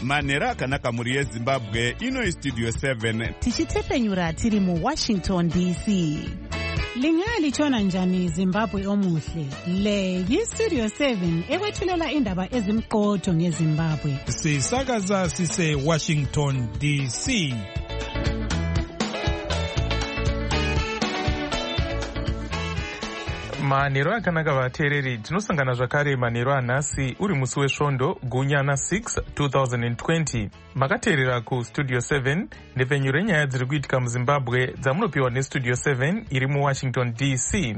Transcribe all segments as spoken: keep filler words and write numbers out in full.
manhero akanaka mhuri yezimbabwe. Ino Studio seven tichitepenyura tiri mu Washington D C. Lingalitshona njani Zimbabwe omuhle? Le yi-Studio seven ekwethulela indaba ezimqotho ngeZimbabwe. Sisakaza sise Washington D C. Manhero akanaka vateereri, tinosangana zvakare manhero anhasi uri musi wesvondo gunyana six twenty twenty. Makateerera kuStudio seven nepfenyuro renyaya dziri kuitika muZimbabwe dzamunopiwa neStudio seven iri muWashington D C.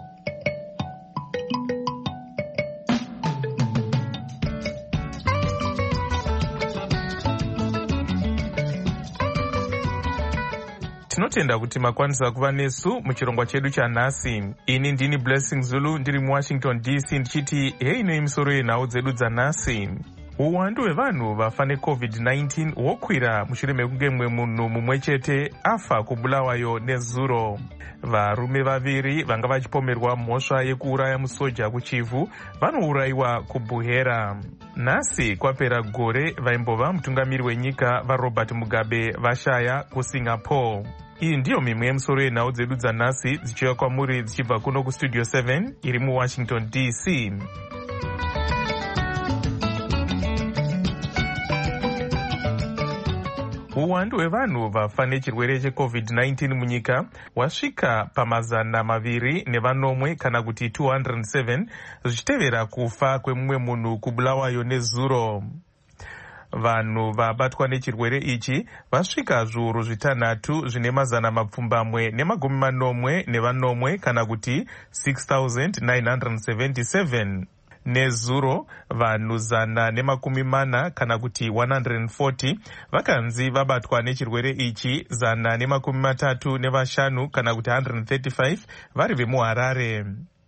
Tinotenda kuti makwanisa kuva nesu muchirongwa chedu chanhasi. Ini ndini Blessing Zulu ndiri muWashington D C ndichiti hei ino imisoro yenhau dzedu dzanhasi. Uwandu hwevanhu vafa neCovid nineteen hwokwira mushure mekunge mumwe munhu mumwe chete afa kubulawayo nezuro. Varume vaviri vanga vachipomerwa mhosva yekuuraya musoja kuchivhu vanourayiwa kuBuhera. Nhasi kwapera gore vaimbova mutungamiri wenyika vaRobert Mugabe vashaya kuSingapore. Iyi ndiyo mimwe yemisoro yenhau dzedu dzanhasi dzichiuya kwamuri dzichibva kuno kuStudio seven iri muWashington D C. Uwandu hwevanhu vafa nechirwere cheCovid nineteen munyika wasvika pamazana maviri nevanomwe kana kuti two hundred seven zvichitevera kufa kwemumwe munhu kubulawayo nezuro. Vanhu vabatwa nechirwere ichi vasvika zviuru zvitanhatu zvine mazana mapfumbamwe nemagumi manomwe nevanomwe kana kuti six thousand nine hundred seventy-seven. Nezuro vanhu zana nemakumi mana kana kuti one hundred forty vakanzi vabatwa nechirwere ichi, zana nemakumi matatu nevashanu kana kuti one hundred thirty-five vari vemuHarare.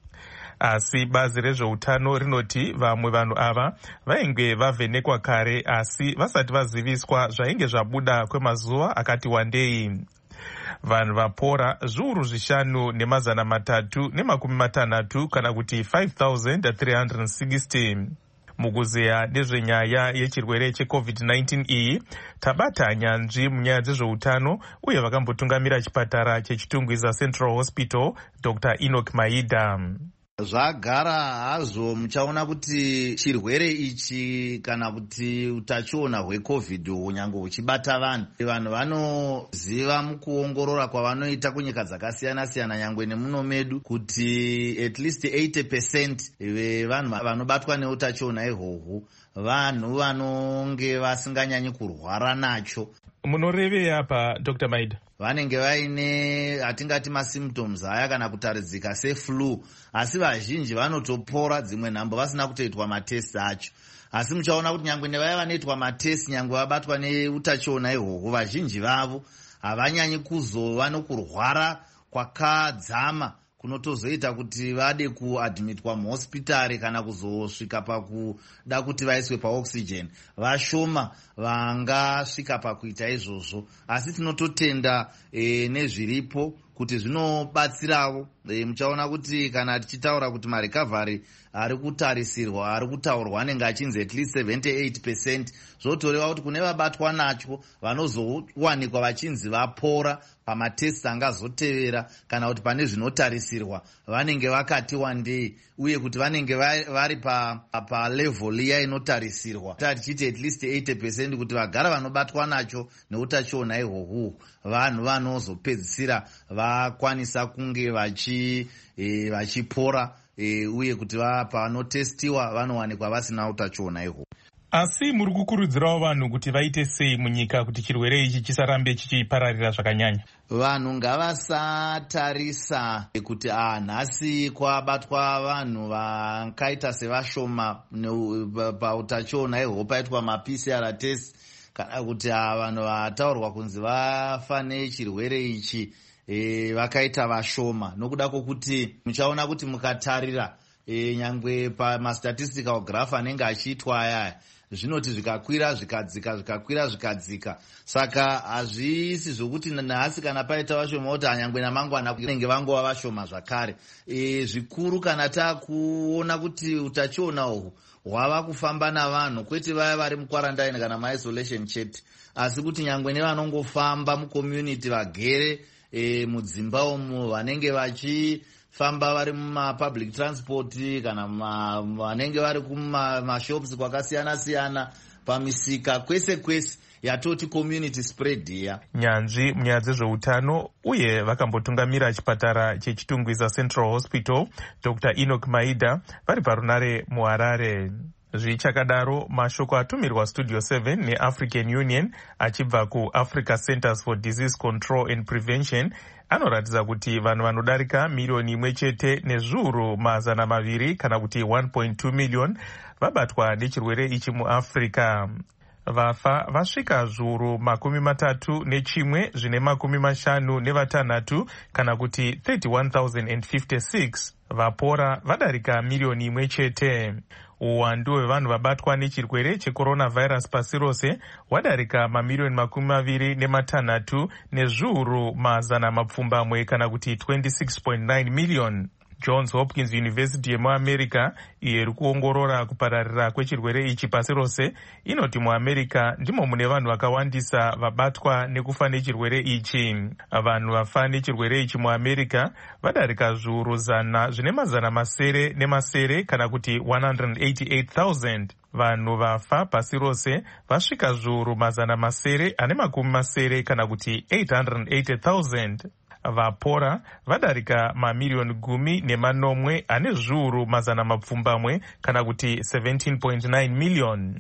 Asi bazi rezveutano rinoti vamwe vanhu ava vainge vavhenekwa kare asi vasati vaziviswa zvainge zvabuda kwemazuva akati wandei. Vanhu vapora zviuru zvishanu nemazana matatu nemakumi matanhatu kana kuti five thousand three hundred sixty. Mukuzeya nezvenyaya yechirwere cheCovid nineteen iyi tabata nyanzvi munyaya dzezveutano uye vakambotungamira chipatara chechitungwiza Central Hospital Doctor Enoch Maida. Zvagara hazvo muchaona kuti chirwere ichi kana kuti utachiona hweCovid hunyange huchibata vanhu, vanhu vanoziva mukuongorora kwavanoita kunyika dzakasiyana siyana nyangwe nemuno medu kuti at least eighty percent vevanhu vanobatwa neutachiona ihwohwu vanhu vanonge vasinganyanyi kurwara nacho. Munorevei apa Doctor Maida? Vanenge vaine atingati masymptoms aya kana kutaridzika seflu, asi vazhinji vanotopora, dzimwe nhambo vasina kutoitwa matest acho. Asi muchaona kuti nyangwe nevaya vanoitwa matest nyangwe vabatwa neutachiona ihwohwo vazhinji vavo havanyanyi kuzova nokurwara kwakadzama kunotozoita kuti vade kuadmitwa muhospitari kana kuzosvika pakuda kuti vaiswe paoxygen. Vashoma vangasvika pakuita izvozvo, asi tinototenda e, nezviripo kuti zvinobatsirawo. E, muchaona kuti kana tichitaura kuti marecovery ari kutarisirwa ari kutaurwa anenge achinzi at least seventy-eight percent, zvotoreva kuti kune vabatwa nacho vanozowanikwa vachinzi vapora pamatest angazotevera kana kuti pane zvinotarisirwa vanenge vakati wandei, uye kuti vanenge vari pa, pa level iya inotarisirwa tichiti at least eighty percent kuti vagara vanobatwa nacho neutachiona ihwohwu vanhu vanozopedzisira vakwanisa kunge vachi e, vachipora e, uye kuti pavanotestiwa vanowanikwa vasina utachiona ihwohwu. Asi muri kukurudzirawo vanhu kuti vaite sei munyika kuti chirwere ichi chisarambe chichipararira zvakanyanya? Vanhu ngavasatarisa kuti ah nhasi kwabatwa vanhu vakaita sevashoma pautachiona ihwo paitwa maP C R test, kana kuti ah vanhu vataurwa kunzi vafa nechirwere ichi e, vakaita vashoma. Nokuda kwokuti muchaona kuti mukatarira e, nyangwe pamastatistical graph anenge achiitwa aya zvinoti zvikakwira zvikadzika zvikakwira zvikadzika. Saka hazvisi zvokuti nhasi kana paita vashoma kuti anyangwe namangwana kunenge vangova vashoma zvakare. E, zvikuru kana takuona kuti utachiona uhwu hwava kufamba navanhu, kwete vaya vari mukwarantine kana maisolation chete, asi kuti nyangwe nevanongofamba mucommunity vagere e, mudzimba umu, vanenge vachifamba vari mumapublic transport kana vanenge vari kumashops kwakasiyana siyana, pamisika, kwese kwese yatoti community spread iya. Nyanzvi munyaya dzezveutano uye vakambotungamira chipatara chechitungwiza Central Hospital Doctor Enoch Maida vari parunare muHarare. Zvichakadaro, mashoko atumirwa Studio seven neAfrican Union achibva kuAfrica Centers for Disease Control and Prevention anoratidza kuti vanhu vanodarika milioni imwe chete nezviuru mazana maviri kana kuti one point two million vabatwa nechirwere ichi muAfrica. Vafa vasvika zviuru makumi matatu nechimwe zvine makumi mashanu nevatanhatu kana kuti thirty-one thousand fifty-six. Vapora vadarika milioni imwe chete. Uwandu hwevanhu vabatwa nechirwere checoronavirus pasi rose wadarika mamilioni makumi maviri nematanhatu nezviuru mazana mapfumbamwe kana kuti twenty-six point nine million. Johns Hopkins University yemuAmerica iyo iri kuongorora kupararira kwechirwere ichi pasi rose inoti muAmerica ndimo mune vanhu vakawandisa vabatwa nekufa nechirwere ichi. Vanhu vafa nechirwere ichi muAmerica vadarika zviuru zana zvine mazana masere nemasere kana kuti one hundred eighty-eight thousand. Vanhu vafa pasi rose vasvika zviuru mazana masere ane makumi masere kana kuti eight hundred eighty thousand. Vapora vadarika mamilioni gumi nemanomwe ane zviuru mazana mapfumbamwe kana kuti seventeen point nine million.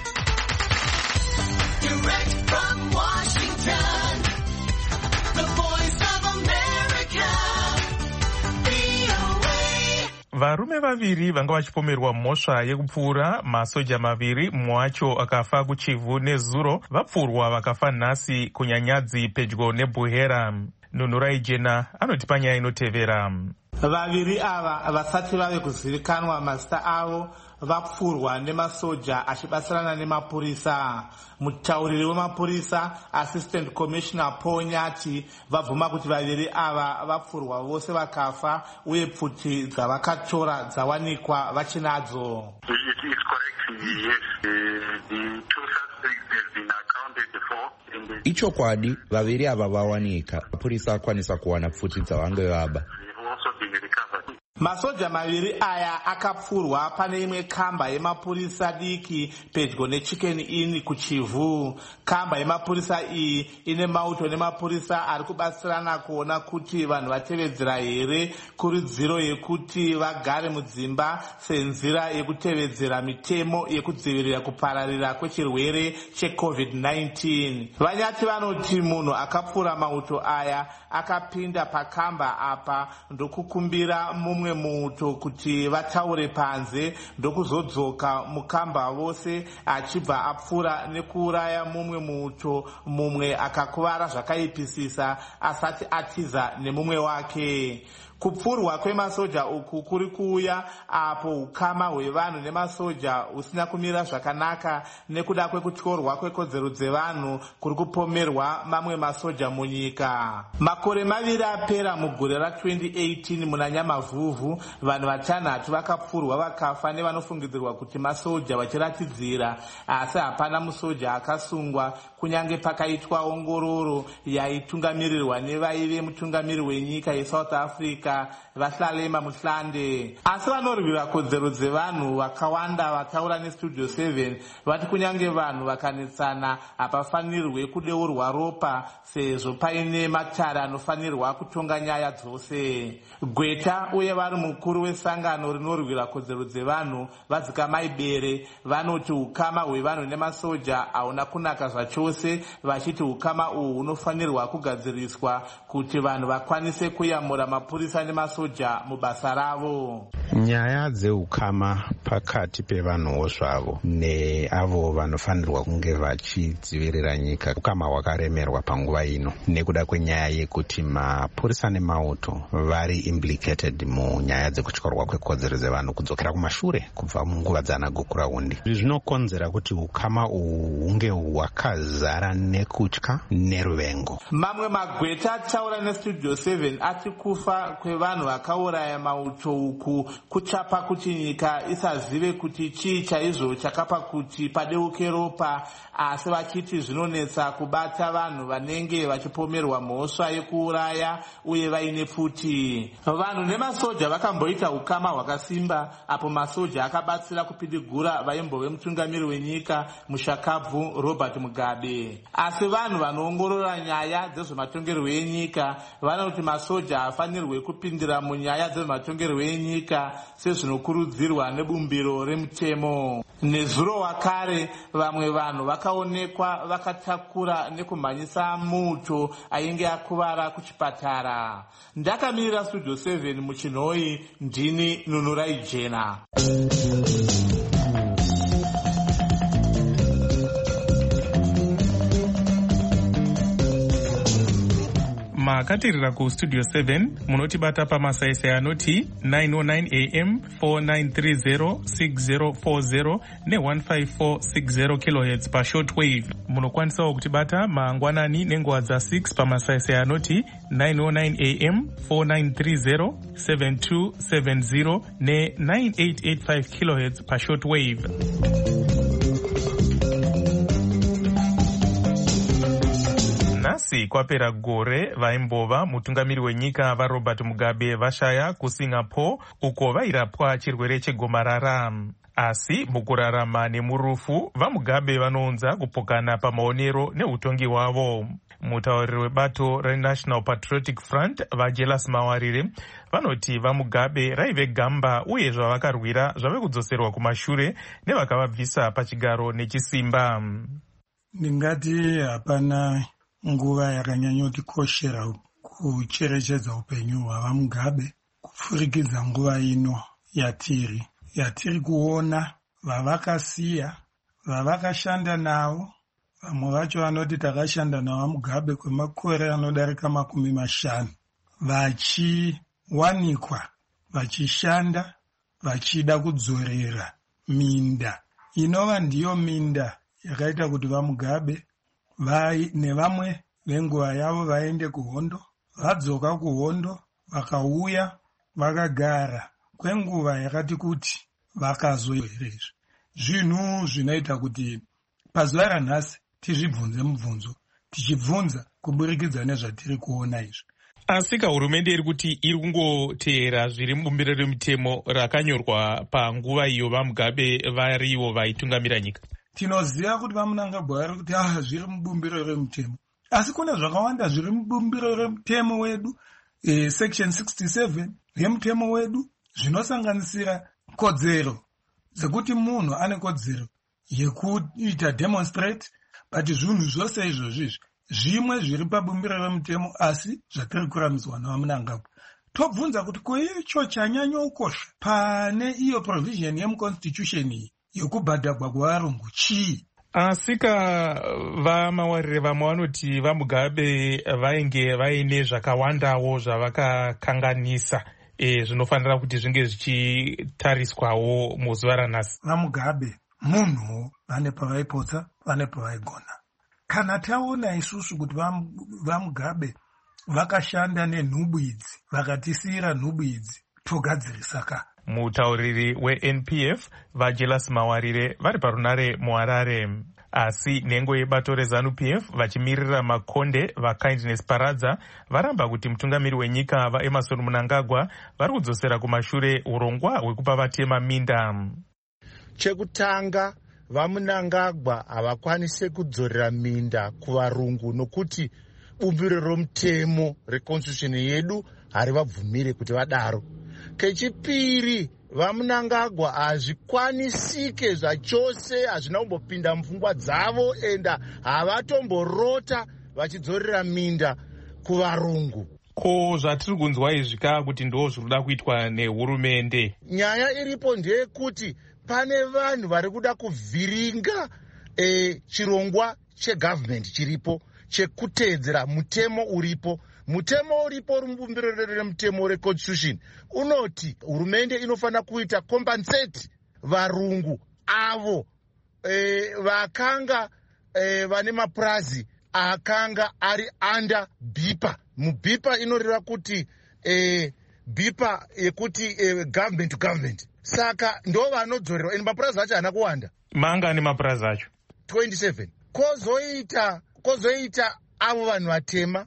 Varume vaviri vanga vachipomerwa mhosva yekupfura masoja maviri, mumwe wacho akafa kuChivu nezuro, vapfurwa vakafa nhasi kuNyanyadzi pedyo neBuhera. Nunurai Jena anoti panyaya inotevera. Vaviri ava vasati vave kuzivikanwa mazita avo vapfurwa nemasoja achibatsirana nemapurisa. Mutauriri wemapurisa Assistant Commissioner Paul Nyati vabvuma kuti vaviri ava vapfurwa vose vakafa uye pfuti dzavakatora dzawanikwa vachinadzo. It is correct, yes. The, the two suspects have been accounted for. Ichokwadi, vaviri ava vawanika. Mapurisa akwanisa kuwana pfuti dzavange vaba. Masoja maviri aya akapfurwa pane imwe kamba yemapurisa diki pedyo neChicken Inn kuChivu. Kamba yemapurisa iyi ine mauto nemapurisa ari kubatsirana kuona kuti vanhu vatevedzera here kurudziro yekuti vagare mudzimba senzira yekutevedzera mitemo yekudzivirira kupararira kwechirwere cheCovid nineteen. Vanyati vanoti munhu akapfura mauto aya akapinda pakamba apa ndokukumbira mumwe muto kuti vataure panze ndokuzodzoka mukamba vose achibva apfura nekuuraya mumwe muto, mumwe akakuvara zvakaipisisa asati atiza nemumwe wake. Kupfurwa kwemasoja uku kuri kuuya apo ukama hwevanhu nemasoja husina kumira zvakanaka nekuda kwekutyorwa kwekodzero dzevanhu kuri kupomerwa mamwe masoja munyika. Makore maviri apera mugore ra twenty eighteen muna Nyamavhuvhu, vanhu vatanhatu vakapfurwa vakafa nevanofungidzirwa kuti masoja vachiratidzira, asi hapana musoja akasungwa kunyange pakaitwa ongororo yaitungamirirwa nevaive mutungamiri wenyika yeSouth Africa Vashalema Muhlande. Asi vanorwira kodzero dzevanhu vakawanda vataura neStudio seven vati kunyange vanhu vakanetsana hapafanirwe kudeurwa ropa sezvo paine matare anofanirwa kutonga nyaya dzose. Gweta uye vari mukuru wesangano rinorwira kodzero dzevanhu Vadzikamai Bere vanoti ukama hwevanhu nemasoja hauna kunaka zvachose, vachiti ukama uhu hunofanirwa kugadziriswa kuti vanhu vakwanise kuyamura mapurisa nemasoja mubasa ravo. Nyaya dzeukama pakati pevanhuwo zvavo neavo vanofanirwa kunge vachidzivirira nyika ukama hwakaremerwa panguva ino nekuda kwenyaya yekuti mapurisa nemauto vari implicated munyaya dzekutyorwa kwekodzero dzevanhu kudzokera kumashure kubva munguva dzana gukurahundi. Izvi zvinokonzera kuti ukama uhu hunge hwakazara nekutya neruvengo. Mamwe magweta taura nestudio seven ati kufa kwevanhu vakauraya mauto uku kuchapa kuti nyika isazive kuti chii chaizvo chakapa kuti padeuke ropa, asi vachiti zvinonetsa kubata vanhu vanenge vachipomerwa mhosva yekuuraya uye vaine pfuti. Vanhu nemasoja vakamboita ukama hwakasimba apo masoja akabatsira kupidigura vaimbove mutungamiri wenyika mushakabvu Robert Mugabe. Asi vanhu vanoongorora nyaya dzezvematongerwo enyika vanoti masoja hafanirwe kupindira munyaya dzezvematongerwo enyika sezvinokurudzirwa nebumbiro remutemo. Nezuro wakare vamwe vanhu vakaonekwa vakatakura nekumhanyisa muto ainge akuvara kuchipatara. Ndakamirira studio seven muchinhoi, ndini Nunurai Jena. makatirira kustudio seven munotibata pamasaisai anoti nine oh nine a m four nine three zero six zero four zero ne one five four six zero kilohertz pashortwave. Munokwanisawo kutibata mangwanani nenguva dza6 pamasaisai anoti nine oh nine a m four nine three zero seven two seven zero ne nine eight eight five kilohertz pashortwave. Nhasi kwapera gore vaimbova mutungamiri wenyika vaRobert Mugabe vashaya kuSingapore uko vairapwa chirwere chegomarara. Asi mukurarama nemurufu vaMugabe vanounza kupokana pamaonero neutongi hwavo. Mutauriri webato reNational Patriotic Front vaJelas Mawarire vanoti vaMugabe raive gamba uye zvavakarwira zvave kudzoserwa kumashure nevakavabvisa pachigaro nechisimba. Ndingati hapana nguva yakanyanyotikoshera kucherechedza upenyu hwavaMugabe kupfurikidza nguva ino yatiri yatiri kuona vavakasiya, vavakashanda navo. Vamwe vacho vanoti takashanda navaMugabe kwemakore anodarika makumi mashanu, vachiwanikwa vachishanda vachida kudzorera minda inova ndiyo minda yakaita kuti vaMugabe vai nevamwe venguva yavo vaende kuhondo, vadzoka kuhondo vakauya vakagara kwenguva yakati kuti vakazoerezve. Zvinhu zvinoita kuti pazuva ranhasi tizvibvunze mubvunzo, tichibvunza kuburikidza nezvatiri kuona izvi. Asika hurumende iri kuti iri kungoteera zviri mubumbiro remutemo rakanyorwa panguva iyo vaMugabe varivo vaitungamira nyika. Tinoziva kuti vaMunangagwa vari kuti ah zviri mubumbiro remutemo, asi kune zvakawanda zviri mubumbiro remutemo wedu, eh, section sixty-seven remutemo wedu zvinosanganisira kodzero dzekuti munhu ane kodzero yekuita demonstrate, but zvinhu zvose izvozvi zvimwe zviri pabumbiro remutemo asi zvatiri kuramiswa navaMunangagwa. Tobvunza kuti ko icho chanyanya ukosha pane iyo provision yemuconstitution iyi yokubhadhagwa kwevarungu chii? Asika vaMawarire vamwe vanoti vaMugabe vainge vaine zvakawandawo zvavakakanganisa e, zvinofanira kuti zvinge zvichitariswawo muzuva ranhasi. VaMugabe munhu vane pavaipotsa, vane pavaigona. Kana taona isusu kuti vaMugabe vakashanda nenhubu idzi, vakatisiyira nhubu idzi, togadzirisa ka. Mutauriri weN P F vaJelas Mawarire vari parunare muHarare. Asi nhengo yebato reZanu-P F vachimirira makonde vaKindness Paradza varamba kuti mutungamiri wenyika vaEmmerson Mnangagwa vari kudzosera kumashure urongwa hwekupa vatema minda. Chekutanga, vaMnangagwa havakwanise kudzorera minda kuvarungu nokuti bumbiro romutemo reconstitution yedu harivabvumire kuti vadaro. Kechipiri, vaMnangagwa hazvikwanisike zvachose, hazvina kumbopinda mupfungwa dzavo enda havatomborota vachidzorera minda kuvarungu. ko zvatiri kunzwa izvika kuti ndo zvirikuda kuitwa nehurumende. Nyaya iripo ndeyekuti pane vanhu vari kuda kuvhiringa e, chirongwa chegavhmendi chiripo chekuteedzera mutemo uripo. Mutemo uripo rumbumbiro remutemo reconstitution unoti hurumende inofanira kuita compensate varungu avo e, vakanga e, vane mapurazi akanga ari under bipa. Mubipa inoreva kuti e, bipa yekuti e, government to government. Saka ndo vanodzorerwa ende mapurazi acho hana kuwanda. Manga ane mapurazi acho twenty-seven. Kozoita kozoita avo vanhu vatema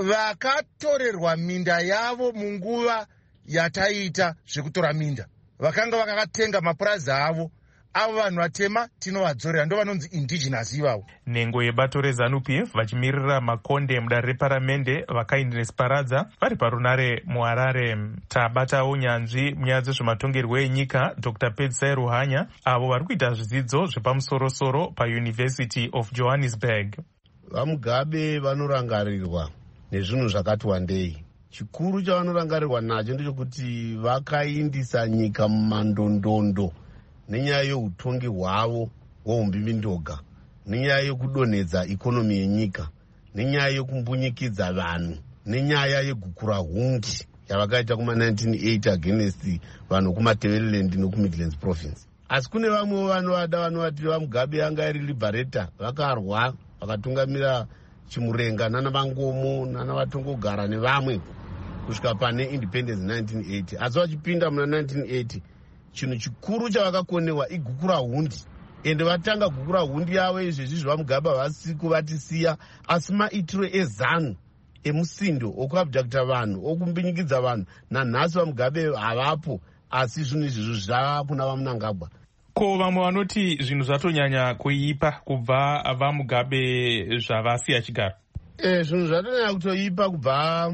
vakatorerwa minda yavo munguva yataita zvekutora minda, vakanga vakatenga mapurazi avo. Avo vanhu vatema tinovadzorera, ndo vanonzi indigenous ivavo. Nhengo yebato reZANU-P F vachimirira makonde mudare reparamende vakaindines paradza vari parunare muHarare. Tabatawo nyanzvi munyaya dzezvematongerwo enyika Dr Pedzisai Ruhanya avo vari kuita zvidzidzo zvepamusorosoro paUniversity of Johannesburg. VaMugabe vanorangarirwa nezvinhu zvakati wandei. Chikuru chavanorangarirwa nacho ndechekuti vakaindisa nyika mumandondondo nenyaya yeutongi hwavo hweumbimindonga, nenyaya yekudonhedza ikonomi yenyika, nenyaya yekumbunyikidzwa vanhu, nenyaya yegukura hundi yavakaita kuma nineteen eighty against vanhu kumaTebeleland nokuMidlands province. Asi kune vamwe vanovada vanovati vaMugabe anga iri liberator, vakarwa vakatungamira Chimurenga nana Vangomo nana Vatongogara nevamwe kusvika pane independence nineteen eighty. Asi vachipinda muna nineteen eighty chinhu chikuru chavakakonewa igukura hundi, ende vatanga gukura hundi yavo izvezvi zvaMugabe havasi kuvatisiya, asi maitiro eZANU emusindo okuabducta vanhu okumbinyikidza vanhu nanhasi vaMugabe havapo, asi zvinhu izvizvo zvava kuna vaMnangagwa. Ko vamwe vanoti zvinhu zvatonyanya kuipa kubva vaMugabe zvavasiya chigaro? E, zvinhu zvatonyanya kutoipa kubva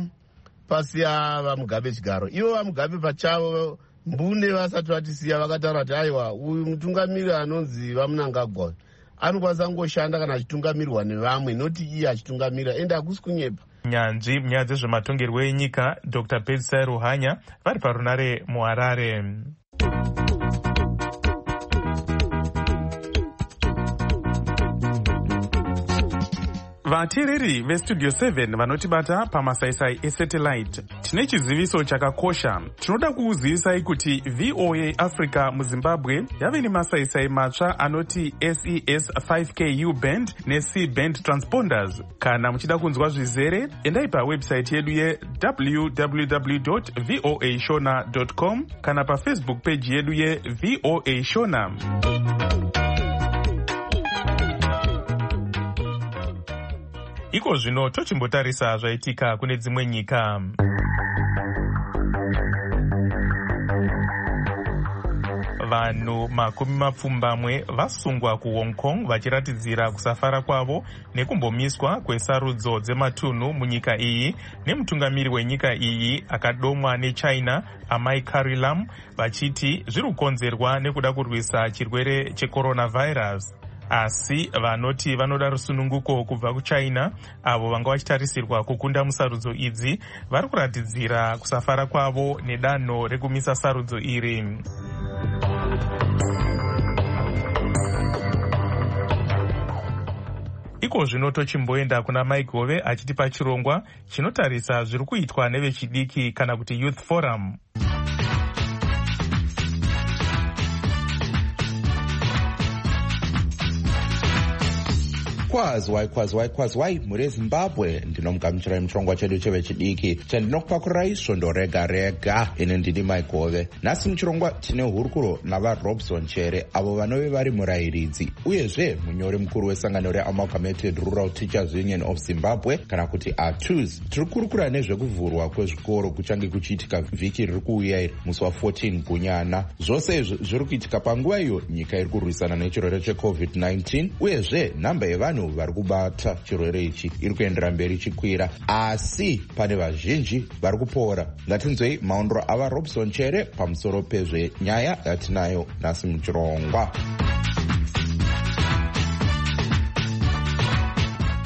pasiya vaMugabe chigaro. Ivo vaMugabe pachavo mbune vasati vatisiya vakataura kuti aiwa uyu mutungamiri anonzi vaMnangagwa anokwanisa kungoshanda kana achitungamirirwa nevamwe, noti iye achitungamira, ende hakusi kunyepa. Nyanzvi munyaya dzezvematongerwo enyika Dr Pedzisai Ruhanya vari parunare muHarare. Vateereri veStudio seven vanotibata pamasaisai esatellite, tine chiziviso chakakosha. Tinoda kukuzivisai kuti V O A Africa muZimbabwe yave nemasaisai matsva anoti S E S five K U band neC band transponders. Kana muchida kunzwa zvizere, endai pawebsite yedu ye w w w dot voa shona dot com kana pafacebook page yedu ye V O A Shona. Iko zvino tochimbotarisa zvaitika kune dzimwe nyika. Vanhu makumi mapfumbamwe vasungwa kuHong Kong vachiratidzira kusafara kwavo nekumbomiswa kwesarudzo dzematunhu munyika iyi nemutungamiri wenyika iyi akadomwa neChina Amai Carrie Lam vachiti zviri kukonzerwa nekuda kurwisa chirwere checoronavirus. Asi vanoti vanoda rusununguko kubva kuChina avo vanga vachitarisirwa kukunda musarudzo idzi vari kuratidzira kusafara kwavo nedanho rekumisa sarudzo iri. Iko zvino tochimboenda kuna Mike Hove achitipa chirongwa chinotarisa zviri kuitwa nevechidiki kana kuti Youth Forum. Kwazwai kwazwai kwazwai muri Zimbabwe, ndinomugamuchirai muchirongwa chedu chevechidiki chandinokupakurai svondo rega rega. Ine ndini Mike Hove. Nhasi muchirongwa tine hurukuro navaRobson Chere avo vanove vari murayiridzi uyezve munyori mukuru wesangano reAmalgamated Rural Teachers Union of Zimbabwe kana kuti A T U Z. Tiri kurukura nezvekuvhurwa kwezvikoro kuchange kuchiitika vhiki riri kuuya iri musi wa14 Gunyana. Zvose izvi zviri kuitika panguva iyo nyika iri kurwisana nechirwere checovid nineteen uyezve nhamba yevanhu vari kubata chirwere ichi iri kuendera mberi chikwira, asi pane vazhinji vari kupora. Ngatinzwei maondro avaRobson Chere pamusoro pezvenyaya yatinayo nhasi muchirongwa.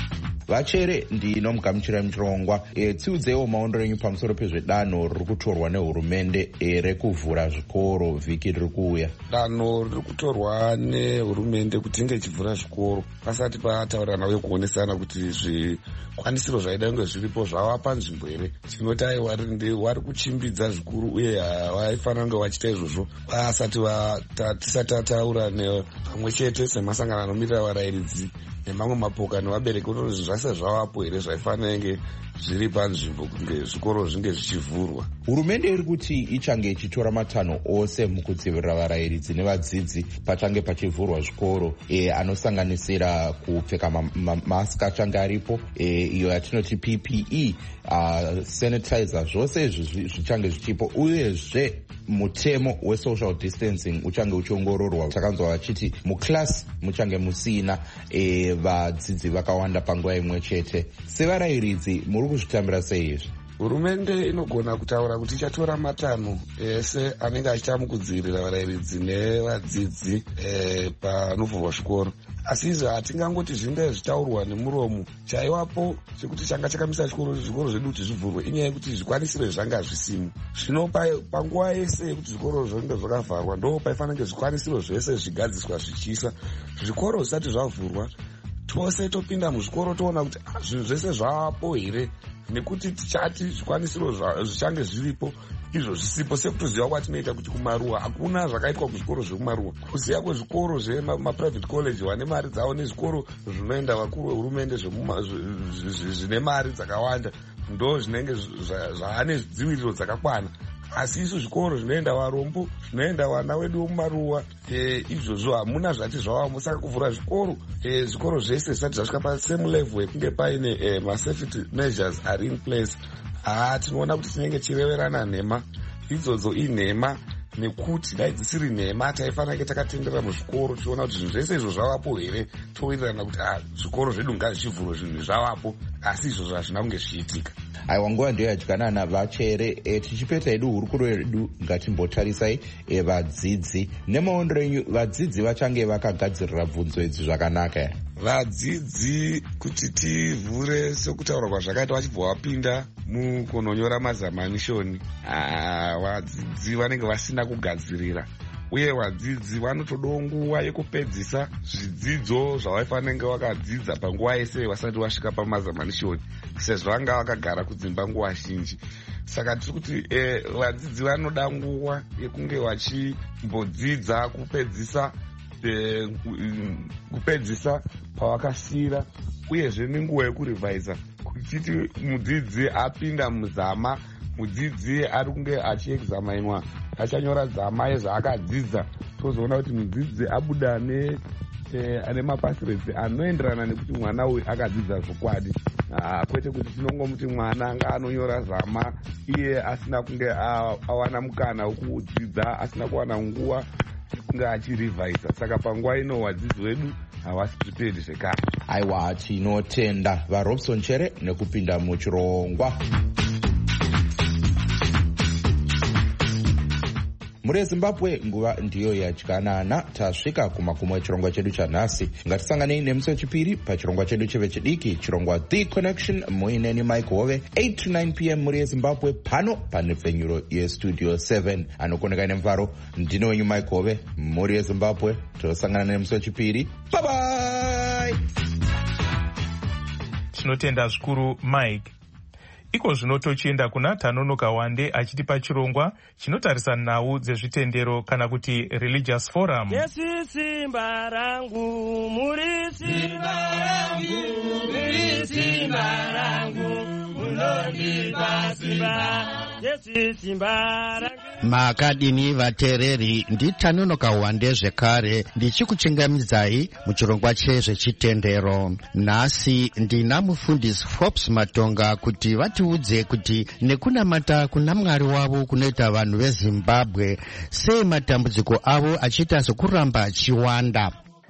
vachere ndinomugamuchira muchirongwa. E, tsiudzewo maondo renyu pamusoro pezvedanho riri kutorwa nehurumende e, rekuvhura zvikoro vhiki riri kuuya. Danho riri kutorwa nehurumende kuti inge ichivhura zvikoro pasati pataurirana uye kuonesana kuti zvikwanisiro zvaida kunge zviripo zvava panzvimbo here. Tinoti aiwa wari kuchimbidza zvikuru uye vaifanira kunge vachiita izvozvo vasati tisati tataura pamwe chete semasangano anomirira varayiridzi nemamwe mapoka nevabereki kuti zvase zvavapo here zvaifanira kunge zviri panzvimbo kunge zvikoro zvinge zvichivhurwa. Hurumende iri kuti ichange ichitora matanho ose mukudzivirira varayiridzi nevadzidzi pachange pachivhurwa zvikoro e, anosanganisira kupfeka mamasiki achange aripo e, iyo yatinoti P P E, uh, sanitizer, zvose izvi zvichange zvichipo, uyezve mutemo wesocial distancing uchange uchiongororwa. Takanzwa vachiti muklasi muchange musina e, vadzidzi vakawanda panguva imwe chete. Sevarayiridzi muri kuzvitambira sei izvi? Hurumende inogona kutaura kuti ichatora matanho ese anenge achiita mukudzivirira varayiridzi nevadzidzi e, panovhurwa zvikoro, asi izvi hatingangoti zvinge zvitaurwa nemuromo. Chaiwapo chekuti changa chakamisa zvikoro zvedu kuti zvivhurwe inyaya yekuti zvikwanisiro zvanga zvisimo. Zvino panguva yese yekuti zvikoro zvinge zvakavharwa ndo paifanira kunge zvikwanisiro zvese zvigadziswa zvichiisa. Zvikoro zvisati zvavhurwa tose topinda muzvikoro toona kuti zvinhu zvese zvavapo here, nekuti tichati zvikwanisiro zvichange zviripo izvo zvisipo. Sekutoziva kwatinoita kuti kumaruwa hakuna zvakaitwa kuzvikoro zvekumaruwa, kuziya kwezvikoro zvemaprivate college vane mari dzavo nezvikoro zvinoenda vakuru vehurumende zvine mari dzakawanda ndo zvinenge zvaane dziviriro dzakakwana. Asi isu zvikoro zvinoenda varombo, zvinoenda vana wedu womumaruwa, e, izvozvo hamuna zvati zvavamo. Saka kuvhura zvikoro, e, zvikoro zvese zvisati zvasvika pasame level yekunge paine e, masafety measures ari in place, haa tinoona kuti tinenge chireverana nhema idzodzo. inhema nekuti dai dzisiri nhema taifanira kunge takatendera muzvikoro tichiona kuti zvinhu zvese izvo zvavapo here, towirirana kuti zvikoro zvedu ngazvichivhurwe zvinhu zvavapo, asi izvozvo hazvina kunge zvichiitika. Aiwa, nguva ndiyo yadyanana vachere. E, tichipeta hedu hurukuro yedu ngatimbotarisai e, vadzidzi nemaondo renyu. Vadzidzi vachange vakagadzirira bvunzo idzi zvakanaka here? Vadzidzi kuti tivhure sekutaura kwazvakaita vachibva vapinda mukunonyora mazamanishoni, vadzidzi vanenge vasina kugadzirira, uye vadzidzi vanotodawo nguva yekupedzisa zvidzidzo zvavaifanira kunge vakadzidza panguva yese vasati vasvika pamazamanishoni, sezvo vanga vakagara kudzimba nguva zhinji. Saka tiri kuti e, vadzidzi vanoda nguva yekunge vachimbodzidza kupedzisa e, kupedzisa pavakasira, uyezve nenguva yekurivhaisa, kuchiti mudzidzi apinda muzama, mudzidzi ari kunge achiexamainwa achanyora zama yezvaakadzidza, tozoona kuti mudzidzi abuda ne ane mapasireti anoenderana nekuti mwana uyu akadzidza zvokwadi, kwete kuti tinongomuti mwana anga anonyora zama iye asina kunge awana mukana wekudzidza, asina kuwana nguva yekunge achirivhaisa. Saka panguva ino vadzidzi vedu havasi prepared zvekare. Aiwa, tinotenda vaRobson Chere nekupinda muchirongwa. Muri Zimbabwe nguva ndiyo yadyanana. Tasvika kumakumo echirongwa chedu chanhasi. Ngatisanganei nemusi wechipiri pachirongwa chedu cheve chidiki, chirongwa The Connection, muineni Mike Hove, eight to nine p m muri yeZimbabwe, pano panepfenyuro yestudio seven. Anokoneka nemvaro ndino wenyu Mike Hove, muri yeZimbabwe. Tosangana nemusi wechipiri. Bye bye. Tinotenda zvikuru Mike. Iko zvino tochienda kuna Tanonoka Wande achitipa chirongwa chinotarisa nhau dzezvitendero kana kuti religious forum. Yesu simba rangu, muri simba rangu, muri simba rangu, munondipa simba, Yesu simba rangu. Makadini vatereri, ndi Tanonoka Wande zvekare ndichikuchingamidzai muchirongwa chezvechitendero. Nhasi ndina mufundisi Forbes Matonga kuti vatiudze kuti nekunamata kuna Mwari wavo kunoita vanhu veZimbabwe sei matambudziko avo achiita sokuramba achiwanda.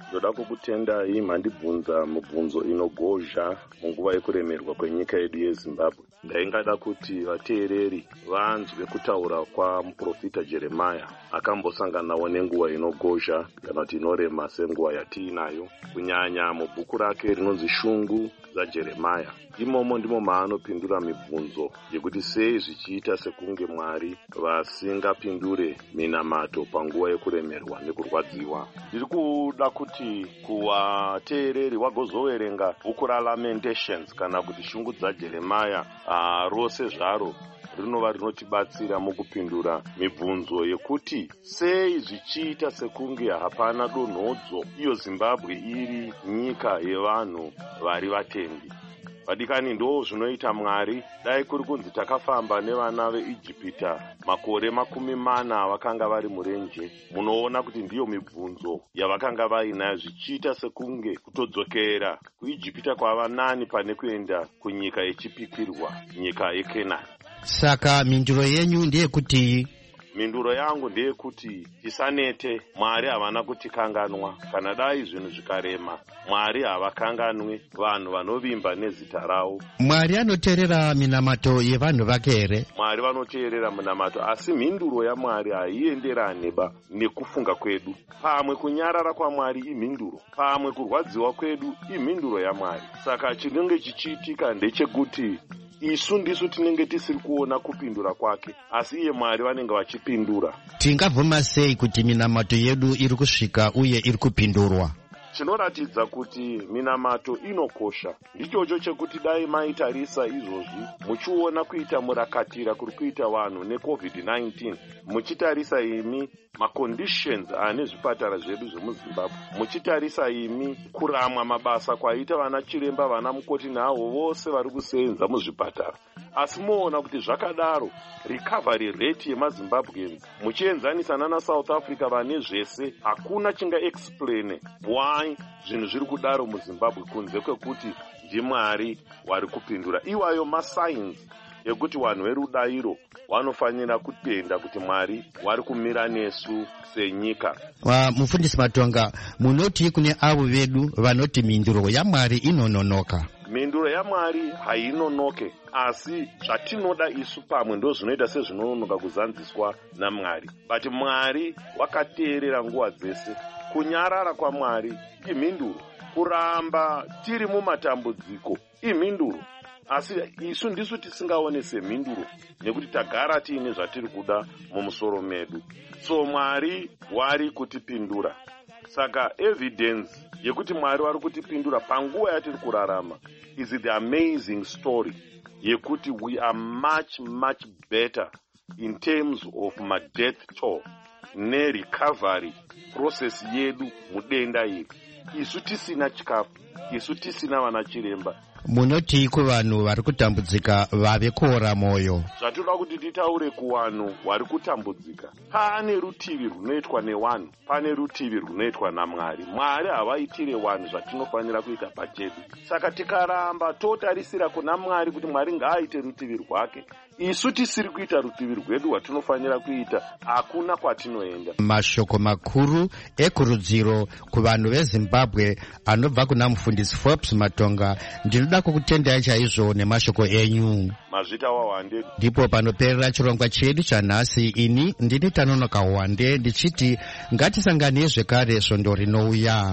ndoda kukutendai mandibvunza mubvunzo inogozha munguva yekuremerwa kwenyika yedu yezimbabwe. Ndaingada kuti vateereri vanzwe kutaura kwamuprofita Jeremaya akambosanganawo nenguva inogozha kana kuti inorema senguva yatiinayo, kunyanya mubhuku rake rinonzi Shungu dzaJeremaya. Imomo ndimo maanopindura mibvunzo yekuti sei zvichiita sekunge Mwari vasingapindure minamato panguva yekuremerwa nekurwadziwa. Ndiri kuda kuti kuvateereri vagozoverenga bhuku raLamentations kana kuti Shungu dzaJeremaya uh, rose zvaro rinova rinotibatsira mukupindura mibvunzo yekuti sei zvichiita sekunge hapana donhodzo iyo Zimbabwe iri nyika yevanhu vari vatendi. Vadikani, ndo zvinoita Mwari. Dai kuri kunzi takafamba nevana veIjipita makore makumi mana vakanga vari murenje, munoona kuti ndiyo mibvunzo yavakanga vainayo, zvichiita sekunge kutodzokera kuIjipita kwava nani pane kuenda kunyika yechipikirwa, nyika yeKenani. Saka minduro yenyu ndeyekuti Minduro yangu ndeyekuti tisanete. Mwari havana kutikanganwa. Kana dai zvinhu zvikarema, Mwari havakanganwi vanhu vanovimba nezita rawo. Mwari anoteerera minamato yevanhu vake here? Mwari vanoteerera minamato, asi mhinduro yaMwari haienderani ba nekufunga kwedu. Pamwe kunyarara kwaMwari imhinduro, pamwe kurwadziwa kwedu imhinduro yaMwari. Saka chinenge chichiitika ndechekuti isu ndisu tinenge tisiri kuona kupindura kwake, asi iye Mwari vanenge vachipindura. Tingabvuma sei kuti minamato yedu iri kusvika uye iri kupindurwa? Chinoratidza kuti minamato inokosha ndichocho chekuti dai maitarisa izvozvi muchiona kuita murakatira kuri kuita vanhu necovid nineteen, muchitarisa imi maconditions ane zvipatara zvedu zvemuZimbabwe, muchitarisa imi kuramwa mabasa kwaita vana chiremba, vana mukoti navo vose vari kusenza muzvipatara, asi muona kuti zvakadaro recovery rate yemaZimbabweans muchienzanisa nana South Africa vane zvese, hakuna chinga explain why zvinhu zviri kudaro muZimbabwe kunze kwekuti ndiMwari wari kupindura. Iwayo masigns ekuti vanhu verudairo vanofanira kutenda kuti Mwari wari kumira nesu senyika. Wa mufundisi Matonga, munoti kune avo vedu vanoti minduro yaMwari inononoka. Minduro yaMwari hainonoke, asi zvatinoda isu pamwe ndo zvinoita sezvinononoka kuzanziswa naMwari. But Mwari wakateerera nguva dzese. Kunyarara kwaMwari imhinduro, kuramba tiri mumatambudziko imhinduro, asi isu ndisu tisingaone semhinduro nekuti tagara tiine zvatiri kuda mumusoro medu. So Mwari wari kutipindura. Saka evidence yekuti Mwari wari kutipindura panguva yatiri kurarama is the amazing story yekuti we are much much better in terms of my death toll ne recovery process yedu mudenda iri. Isu tisina chikafu, isu tisina vana chiremba. Munoti kuvanhu vari kutambudzika vave kuora moyo. Zvatoda kuti titaure kuvanhu vari kutambudzika. Pane rutivi runoitwa nevanhu, pane rutivi runoitwa naMwari. Mwari havaitire vanhu zvatinofanira kuita pachedu. Saka tikaramba totarisira kuna Mwari kuti Mwari ngaaite rutivi rwake, isu tisiri kuita rutivi rwedu rwatinofanira kuita, hakuna kwatinoenda. Mashoko makuru ekurudziro kuvanhu veZimbabwe anobva kuna mufundisi Forbes Matonga. Ndinoda kukutendai chaizvo nemashoko enyu. Mazvita waWande. Ndipo panoperera chirongwa chedu chanhasi. Ini ndini Tanonoka Wande ndichiti ngatisangane zvekare svondo rinouya.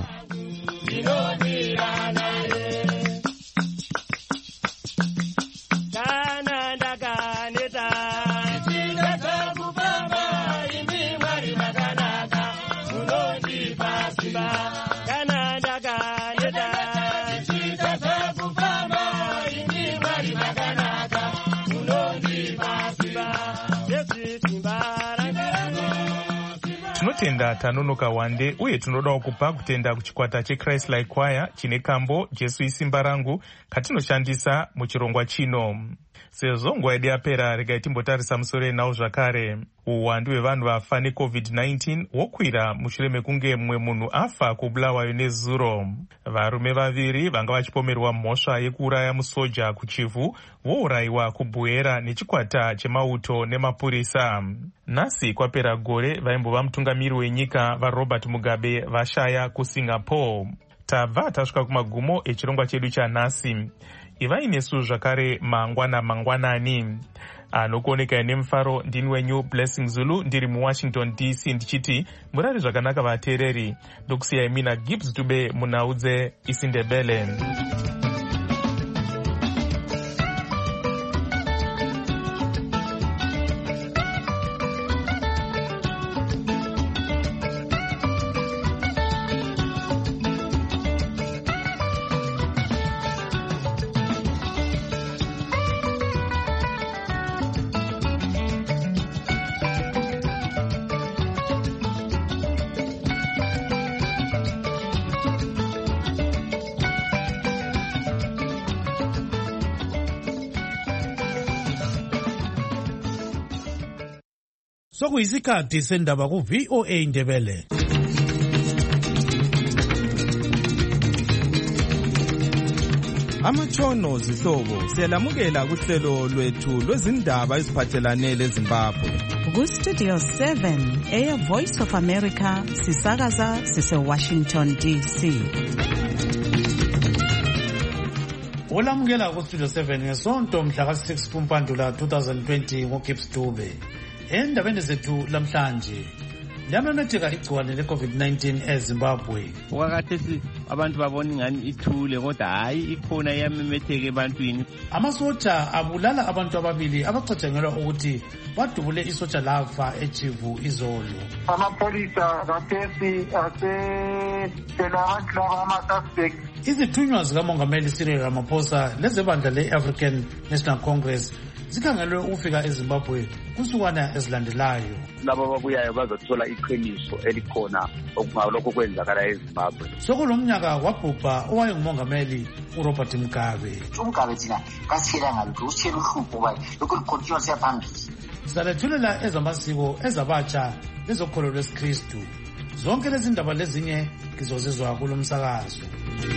Tinotenda Tanonoka Wande uye tinodawo kupa kutenda kuchikwata cheChrist Like Choir chine kambo Jesu isimba rangu katinoshandisa muchirongwa chino. sezvo nguva yedu yapera regai timbotarisa musoro enhau zvakare. Uwandu hwevanhu vafa necovid nineteen hwokwira mushure mekunge mumwe munhu afa kubulawayo nezuro. Varume vaviri vanga vachipomerwa mhosva yekuuraya musoja kuchivhu vourayiwa kubhuera nechikwata chemauto nemapurisa. Nhasi kwapera gore vaimbova mutungamiri wenyika vaRobert Mugabe vashaya kuSingapore. Tabva tasvika kumagumo echirongwa chedu chanhasi. Ivai nesu zvakare mangwana mangwanani. Anokuoneka nemufaro ndini wenyu Blessing Zulu ndiri muWashington D C ndichiti murari zvakanaka vateereri. Ndokusiyai mina Gibbs Dube munaudze isiNdebele. Sokuyisikhathi sendaba ku V O A Ndebele. Amatshono zihlobo siyalamukela kuhlelo lwethu lwezindaba eziphathelane leZimbabwe. Ku Studio seven eya Voice of America sisakaza sise Washington D C. Olamukela ku Studio seven ngesonto mhla ka six kuMpandula twenty twenty ngoGibbs Dube. Endabeni zethu lamhlanje lamemetheka igciwane le-COVID nineteen eZimbabwe. Okakathesi abantu babona ingani ithule kodwa hayi ikhona iyamemetheka ebantwini. Amasotsha abulala abantu ababili abacatshangelwa ukuthi badubule isotsha lafa eChivu izolo. Amapholisa kathesi asesela abantu laba ama-suspect. Izithunywa zikamongameli Cyril Ramaphosa lezebandla le-African National Congress zikhangelwe ukufika eZimbabwe kunsukwana ezilandelayo. Laba babuyayo bazothola iqiniso elikhona okungalokho kwenzakala eZimbabwe. Sokulomnyaka wabhubha owayengumongameli uRobert Mugabe. uMugabe thina kasitshela ngalokho usitshela uhlupho wayo lokho likhontinywa siyaphambili. Sizalethulela ezamasiko ezabatsha lezokholo lwesikristu. Zonke lezi ndaba lezinye ngizozizwa kulo msakazo.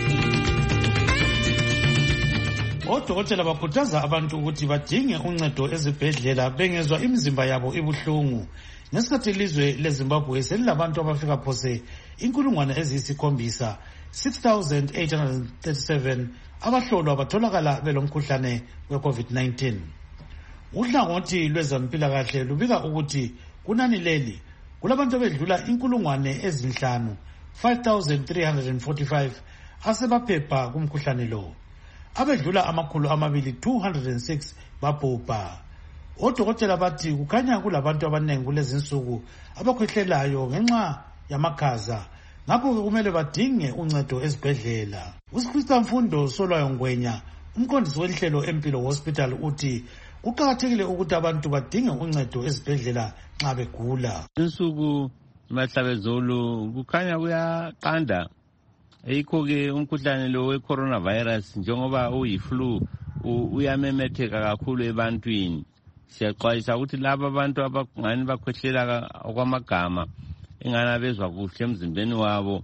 Odokotela bakhuthaza abantu ukuthi badinge uncedo ezibhedlela bengezwa imizimba yabo ibuhlungu. Ngesikhathi ilizwe leZimbabwe selilabantu abafika phose inkulungwane eziyisikhombisa six thousand eight hundred thirty-seven abahlolwa batholakala belomkhuhlane we-COVID nineteen. Uhlangothi lwezempilakahle lubika ukuthi kunani leli kulabantu abedlula inkulungwane ezinhlanu five thousand three hundred forty-five asebaphepha kumkhuhlane lo. Abedlula amakhulu amabili two hundred six babhubha. Odokotela bathi kukhanya kulabantu abanengi kulezinsuku abakhwehlelayo ngenxa yamakhaza, ngakho kumele badinge uncedo ezibhedlela. Usikhristo Mfundo Solwayo Ngwenya, umqondisi wenhlelo Empilo Hospital, uthi kuqakathekile ukuthi abantu badinge uncedo ezibhedlela nxa begula. Insuku mahlabezolo kukhanya kuyaqanda. Eyikho-ke umkhuhlane lo we-coronavirus njengoba uyi-flu uyamemetheka kakhulu ebantwini. Siyaxwayisa ukuthi laba abantu abangani bakhwehlela okwamagama ingani abezwa kuhle emzimbeni wabo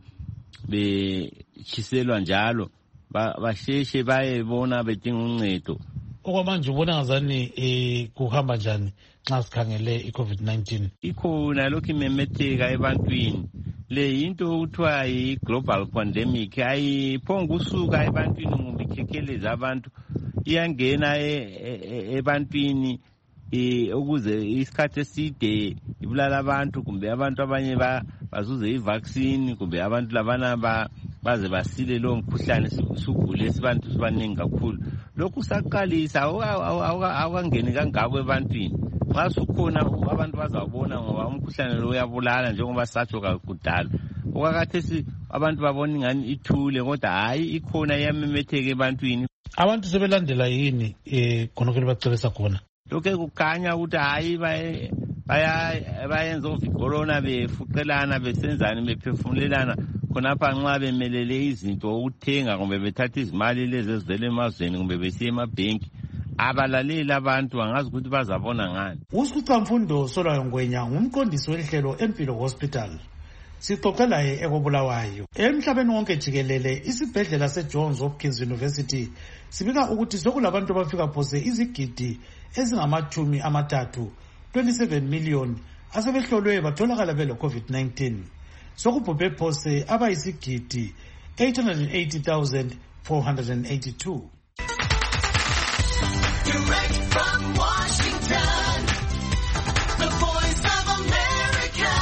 bechiselwa njalo basheshe bayebona bedinga uncedo. Okwamanje ubona ngazani eh kuhamba njani nxa sikhangele i-COVID nineteen? Ikhona lokhu imemetheka ebantwini. Le yinto okuthiwa yi-global pandemic ayiphonga usuka ebantwini ngumbe ikhekheleza abantu iyangena ebantwini ukuze isikhathi eside ibulala abantu kumbe abantu abanye bazuze i-vaccine kumbe abantu labana baze basile lo mkhuhlane sugule sibantu sibaningi kakhulu. Lokhu saqalisa awukangeni kangako ebantwini. Nxa sukhona abantu bazawubona ngoba umkhuhlane lo uyabulala njengoba satsho kudala. Okakathesi abantu babona ingani ithule kodwa hayi ikhona iyamemetheka ebantwini. Abantu sebelandela yini eh khonokho libacebisa khona? Lokho kukhanya ukuthi hayi bayenza ovicorona befuqelana besenzani bephefumulelana khonapha nxa bemelele izinto ukuthenga kumbe bethatha izimali lezi ezivela emazweni kumbe besiya emabhenki. abalaleli abantu angazi ukuthi bazabona ngani. uSikucamfundo Solwayo Ngwenya ngumqondisi wehlelo Empilo Hospital. Sixoxe laye ekobulawayo. Emhlabeni wonke jikelele isibhedlela seJohns Hopkins University sibika ukuthi sokulabantu abafika phose izigidi ezingamathumi amathathu twenty-seven million asebehlolwe batholakala belo COVID nineteen. Sokubhubhe phose abayisigidi eight hundred eighty thousand four hundred eighty-two. Direct from Washington, the voice of America,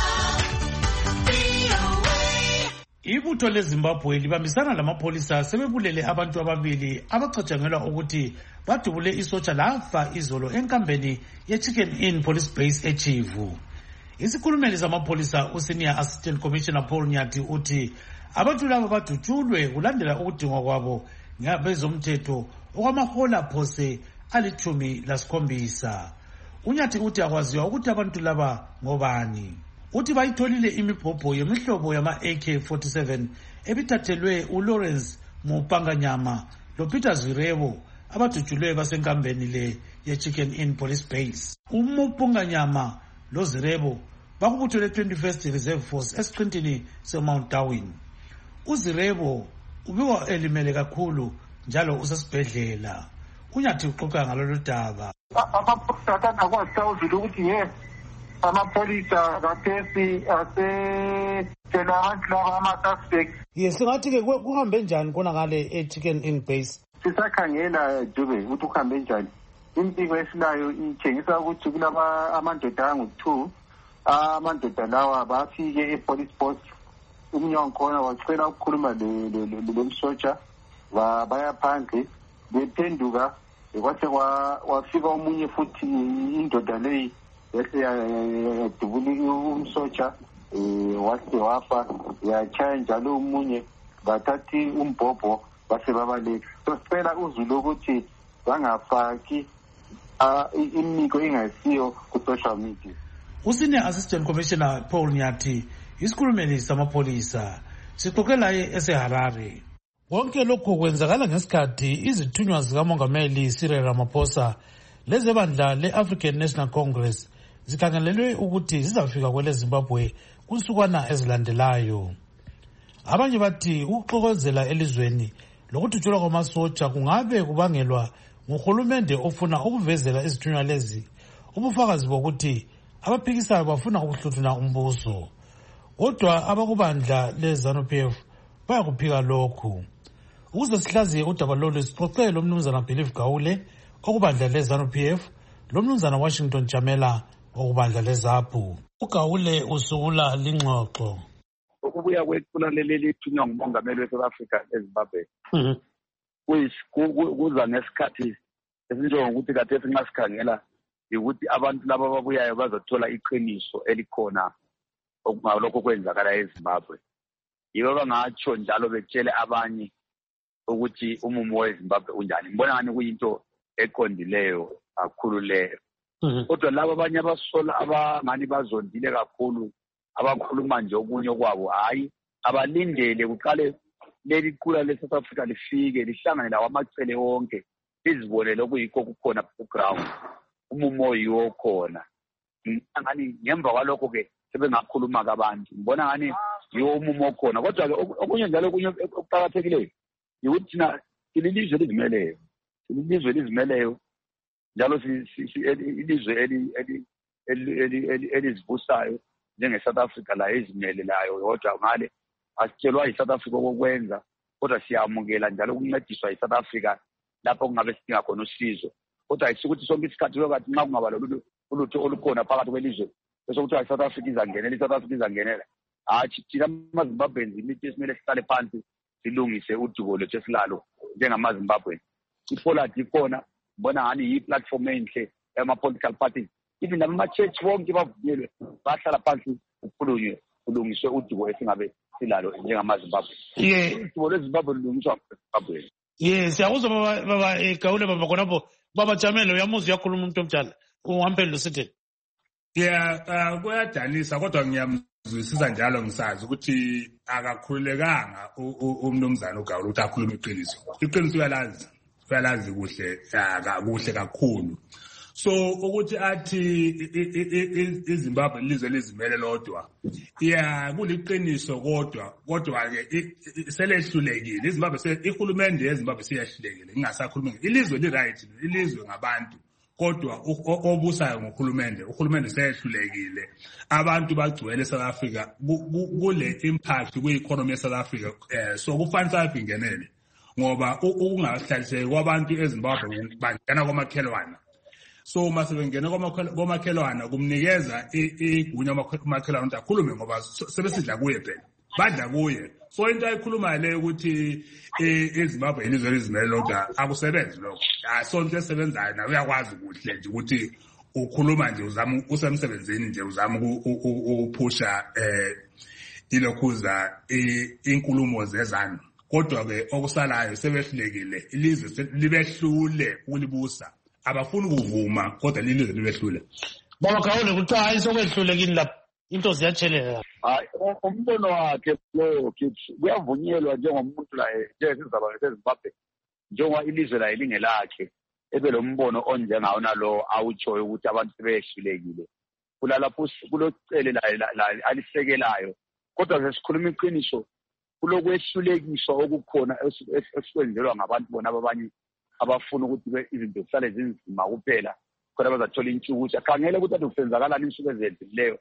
V O A. Ibutho leZimbabwe libambisana lamapolisa sebebulele abantu ababili abacatshangelwa ukuthi badubule isotsha lafa izolo enkambeni ye-Chicken Inn Police Base eChivu. Isikhulumeli zamapolisa uSenior Assistant Commissioner Paul Nyati uthi abantu laba badutshulwe kulandela ukudingwa kwabo ngabezomthetho okwamahola phose alithumi lasikhombisa. Unyati uthi akwaziwa ukuthi abantu laba ngobani. Uthi bayitholile imibhobho yemihlobo yama A K forty-seven ebithathelwe uLawrence Mupanganyama loPeter Zirebo abadutshulwe basenkambeni le ye-Chicken Inn Police Base. Umupanganyama loZirebo bakubuthelwe twenty-first Reserve Force esiqintini seMount Darwin. uZirebo ubikwa elimele kakhulu njalo usesibhedlela. Unyathi uxoxa ngalolu daba. Amapholisa akakwazi uzulu ukuthi ye amapolisa kaphesi asethela abantu laba ama-suspects. Yes, singathi ke kuhambe njani khona ngale e-Chicken Inn Base? Sisakhangela Dube ukuthi kuhambe njani. Impiko esilayo itshengisa ukuthi kulaba amadoda angu-two. Amadoda lawa bafike e-police post. Umnyango khona wacela ukukhuluma lomsotsha baya phandle bephenduka kwathi wafika omunye futhi indoda leyi yase yadubula umsotsha wase wafa yachaya njalo omunye bathathi umbhobho base babaleka. So sicela uzulu ukuthi bangafaki imiko ingasiyo ku-social media. uSenior Assistant Commissioner Paul Nyati isikhulumeli samapolisa sixoxe laye eseHarare. Konke lokho kwenzakala ngesikhathi izithunywa zikamongameli Cyril Ramaphosa lezebandla le-African National Congress zikhangelelwe ukuthi zizafika kwele Zimbabwe kunsukwana ezilandelayo. Abanye bathi ukuxokozela elizweni lokuthuthulwa kwamasotsha kungabe kubangelwa nguhulumende ofuna ukuvezela izithunywa lezi ubufakazi bokuthi abaphikisayo bafuna ukuhluthuna umbuso. Kodwa abakubandla le-ZANU-P F bayakuphika lokhu. Ukuze sihlaziye udaba lolu sixoxe lomnumzana Believe Gawule okubandla le-ZANU-P F lomnumzana Washington Jamela okubandla le-ZAPU. uGawule usukula lingxoxo. Ukubuya kwethuna leli lithunywa ngumongameli we-South Africa eZimbabwe kuza ngesikhathi esinjengokuthi kade sinxa sikhangela ukuthi abantu laba ababuyayo bazothola iqiniso elikhona okungalokho kwenzakala eZimbabwe. Yibo bangatsho njalo betshele abanye ukuthi umumo weZimbabwe unjani. Ngibona ngani kuyinto eqondileyo kakhulu leyo. Kodwa laba abanye abasola abangani bazondile kakhulu abakhuluma nje okunye kwabo hayi abalindele kuqale leli qula le-South Africa lifike lihlangane lawo amacele wonke lizibonele okuyikho kukhona ku-ground umumo yiwo khona. Ngani ngemva kwalokho-ke sebengakhuluma-ke abantu ngibona ngani yiwo umumo okhona. Kodwa-ke okunye njalo okunye okuqakathekileyo yikuthi thina ililizwe elizimeleyo ililizwe elizimeleyo njalo ilizwe elizivusayo njenge-South Africa la ezimelelayo yodwa ngale asitshelwa yi-South Africa okokwenza kodwa siyamukela njalo ukuncediswa yi-South Africa lapho kungabe sidinga khona usizo. Kodwa ayisho ukuthi sonke isikhathi lokathi nxa kungaba lolutho olukhona phakathi kwelizwe bese kuthiwa i-South Africa izangenela i-South Africa izangenela. Hatshi thina amaZimbabweans imithi esimele sihlale phansi silungise udubo lwethu esilalo njengamaZimbabweans. I-Pollard ikhona ngibona ngani yi-platform enhle yama-political parties. Even nama-church bonke bavunyelwe bahlala phansi kukhulunywe kulungiswe udubo esingabe silalo njengamaZimbabwe. Udubo lweZimbabwe lulungiswa eZimbabwe. Yes, siyakuzwa baba baba eGawule baba khonapho baba Jamelo uyamuzwa uyakhuluma umuntu omdala uhampelo sithi. Yeah, kuyadanisa kodwa ngiyamzwisisa njalo ngisazi ukuthi akakhululekanga umnumzana uGawule ukuthi akhulume iqiniso. Iqiniso uyalazi. uyalazi kuhle kuhle kakhulu. So ukuthi athi iZimbabwe lizwe lizimele lodwa yeah kuliqiniso kodwa kodwa ke selehlulekile iZimbabwe ihulumende yeZimbabwe siyahlulekile ingasakhuluma ilizwe li right ilizwe ngabantu kodwa obusayo ngohulumende uhulumende sehlulekile abantu bagcwele South Africa kule impact kwi-economy South Africa so kufanele sabingenele ngoba ukungahlaliseki kwabantu eZimbabwe bangena kwamakhelwana so mase bengena kwamakhelwana kumnikeza igunya kwamakhelwana ukuthi akhulume ngoba sebesidla kuye phela badla kuye so into ayikhuluma le ukuthi eZimbabwe ilizwe lizimele lodwa akusebenzi lokho asonto esebenzayo nawe uyakwazi kuhle nje ukuthi ukhuluma nje uzama usemsebenzini nje uzama ukuphusha eh ilokhuza inkulumo zezana kodwa ke okusalayo sebehlulekile ilizwe libehlule ukulibusa abafuna ukuvuma kodwa lilizwe libehlule baba Gaule kuthi hayi sokwehlulekile lapha into ziyatshelela hayi umbono wakhe lo kithi kuyavunyelwa njengomuntu la njengezizaba zeZimbabwe njengoba ilizwe la elingelakhe ebe lo mbono onjengawo nalo awutshoyo ukuthi abantu sebehlulekile kulalapho kulocele la alisekelayo kodwa sesikhuluma iqiniso kulokwehlulekiswa okukhona esikwenzelwa ngabantu bona abanye abafuna ukuthi izinto zihlale zinzima kuphela kodwa bazathola intshukuthi akhangele ukuthi ade kusenzakalani insuku ezedluleyo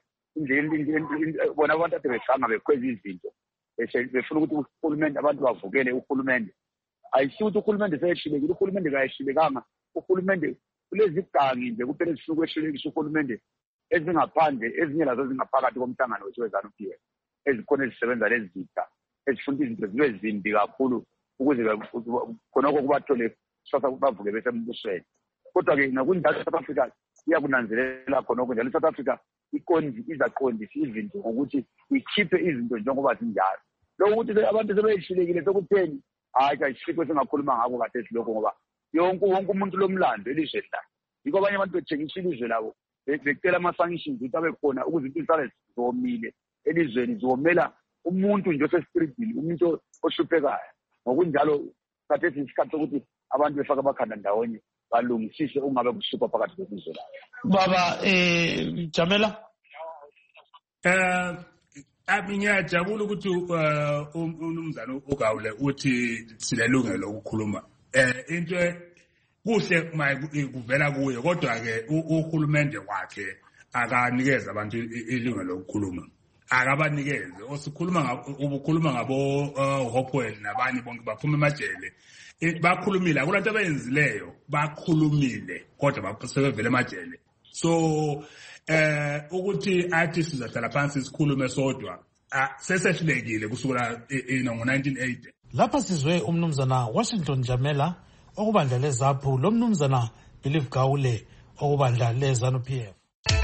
indlela bona abantu ade behlanga bekhweza izinto befuna ukuthi uhulumende abantu bavukele uhulumende ayisho ukuthi uhulumende seyehlulekile uhulumende kayehlulekanga uhulumende kulezigangi nje kuphela zifuna ukwehlulekisa uhulumende ezingaphandle ezinye lazo zingaphakathi komhlangano wethu weZANU-P F ezikhona ezisebenza lezi zitha ezifuna izinto zibe zimbi kakhulu ukuze khonokho kubathole sasa bavuke besembusweni kodwa-ke nakunjalo South Africa iyakunanzelela khonokho njalo South Africa ikondi izaqondisa izinto ngokuthi ikhiphe izinto njengoba zinjalo lokho ukuthi abantu sebehlulekile sokutheni hayi kayisikho singakhuluma ngako kade esilokho ngoba yonke wonke umuntu lomlando elizwe la yiko abanye abantu bethengisa ilizwe labo becela ama-sanctions ukuthi abe khona ukuze into zisale zomile elizweni zomela umuntu nje osestridini umuntu oshuphekayo ngokunjalo kade isikhathi sokuthi abantu befaka abakhanda ndawonye balungisise ungabe kushupha phakathi kwelizwe la baba eh Jamela eh abingiyajabula ukuthi umnumzana uGawule uthi silelungelo lokukhuluma eh into kuhle kuvela kuye kodwa ke uhulumende wakhe akanikeza abantu ilungelo lokukhuluma akabanikeze osikhuluma ubukhuluma ngabo Hopewell nabanye bonke baphuma emajele bakhulumile akulanto abayenzileyo bakhulumile kodwa basebevele emajele so eh ukuthi athi sizahlala phansi sikhulume sodwa sesehlulekile kusukela ngo nineteen eighty lapha sizwe umnumzana Washington Jamela okubandla leZAPHU lo mnumzana Believe Gaule okubandla leZANU-P F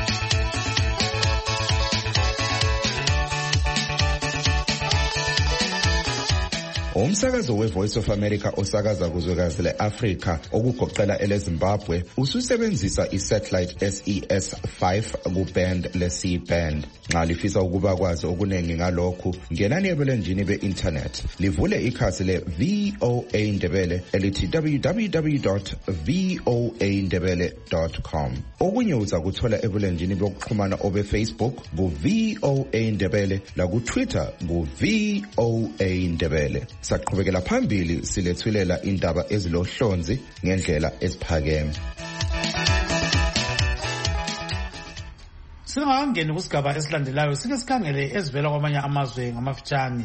Umsakazo weVoice of America osakaza kuzwekazi leAfrika okugoqela eleZimbabwe ususebenzisa isatellite S E S five kuband le-C band. Nxa lifisa ukuba kwazi okuningi ngalokhu ngenani ebulenjini be-internet livule ikhasi le-V O A Ndebele elithi w w w dot voa ndebele dot com. Okunye uzakuthola ebulenjini bokuxhumana obe-Facebook ku-V O A Ndebele laku-Twitter ku-V O A Ndebele. Saqhubekela phambili silethulela indaba ezilohlonzi ngendlela eziphakeme. Singakangeni kusigaba esilandelayo sike sikhangele ezivela kwamanye amazwe ngamafitshane.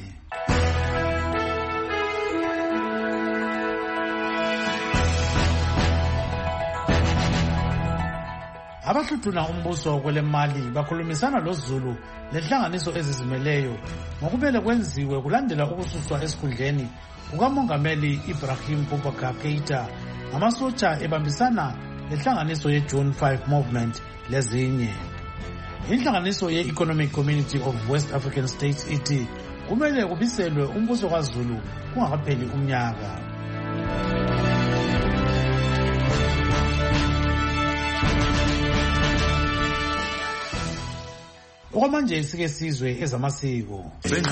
Abahluthuna umbuso kwele Mali bakhulumisana loZulu lenhlanganiso ezizimeleyo ngokubele kwenziwe kulandela ukususwa esikhundleni kukamongameli Ibrahim Boubacar Keita ngamasotsha ebambisana lenhlanganiso ye-June five movement lezinye. Inhlanganiso ye-Economic Community of West African States ithi kumele kubiselwe umbuso kwaZulu kungakapheli umnyaka. okwamanje sike sizwe ezamasiko.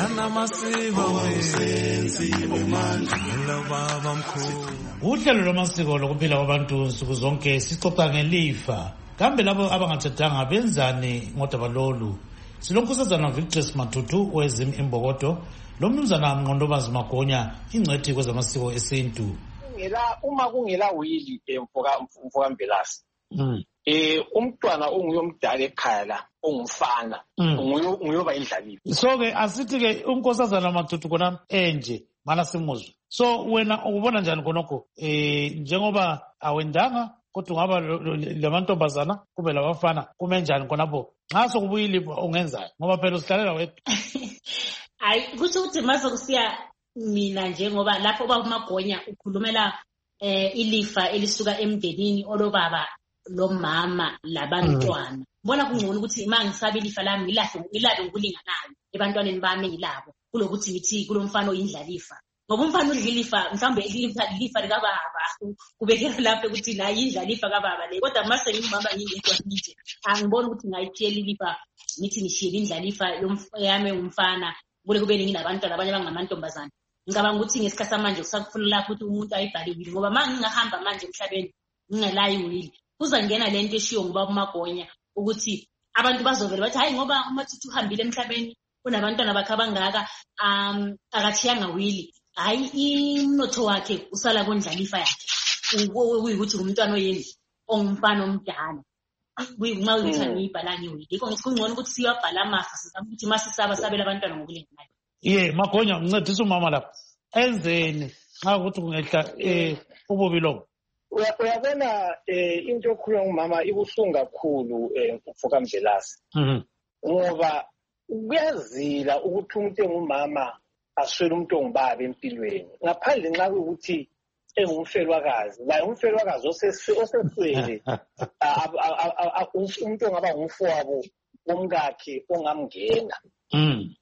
Uhlelo lwamasiko lokuphila kwabantu nsuku zonke sixoxa ngelifa. Kambe labo abangathathanga benzani ngodaba lolu? Silonkosazana Victor Matutu wezim imbokodo, lo mnumzana Mnqondobazi Magonya ingcwethi kwezamasiko esintu. Ngela uma kungela wili emfoka mfoka Mbelasi. Mm. Eh umntwana unguyomdala ekhaya la ongumfana nguyo nguyoba indlalifa. So ke asithi ke unkosazana Matutu kona enje mana simuzwe. So wena ubona njani konoko eh njengoba awendanga kodwa ngaba lamantombazana kube labafana kume njani konapho nxa sokubuyile ungenza ngoba phela usihlalela wedwa. Hayi kusho ukuthi mase kusiya mina njengoba lapho baba Magonya ukhulumela eh ilifa elisuka emndenini olobaba lo mama labantwana. Bona kungcono ukuthi ima ngisabe ilifa lami ngilahle ngilabe ngokulinganayo ebantwaneni bami ngilabo kulokuthi ngithi kulomfana oyindlalifa. Ngoba umfana udlilifa mhlambe ilifa ilifa lika baba kubekela lapho ukuthi la yindlalifa kaBaba le kodwa mase ngimama ngingedwa nje angibona ukuthi ngayithiyela ilifa ngithi ngishiyela indlalifa yami umfana kule kube nginabantwana abanye bangamantombazana. Ngicabanga ukuthi ngesikhathi manje kusakufunela lapho ukuthi umuntu ayibhale wili ngoba manje ngingahamba manje emhlabeni ngingelayi wili kuzangena lento eshiyo ngoba uMagonya ukuthi abantu bazovela bathi hayi ngoba uMathutu uhambile emhlabeni kunabantwana bakhe abangaka um akathiyanga wili hayi imnotho wakhe usala kondlalifa yakhe ukuthi umntwana oyendli ongumfana omdala kuyima ukuthi ngiyibhalani wili ikho ngithi kungcono ukuthi siyabhala amafa sizama ukuthi masisaba sabela abantwana ngokulinganayo. Ye Magonya uncedisa umama lapha enzeni xa ukuthi kungehla eh ububi lo. Uyabona eh into yokhuluma ngumama ibuhlungu kakhulu eh ufoka Mvelasi. Mhm. Ngoba kuyazila ukuthi umuntu engumama aswele umuntu ongubaba empilweni. Ngaphandle nxa ukuthi engumfelwakazi, la umfelwakazi oseswele umuntu ongaba ngumfowabo omkakhe ongamngena. Mhm.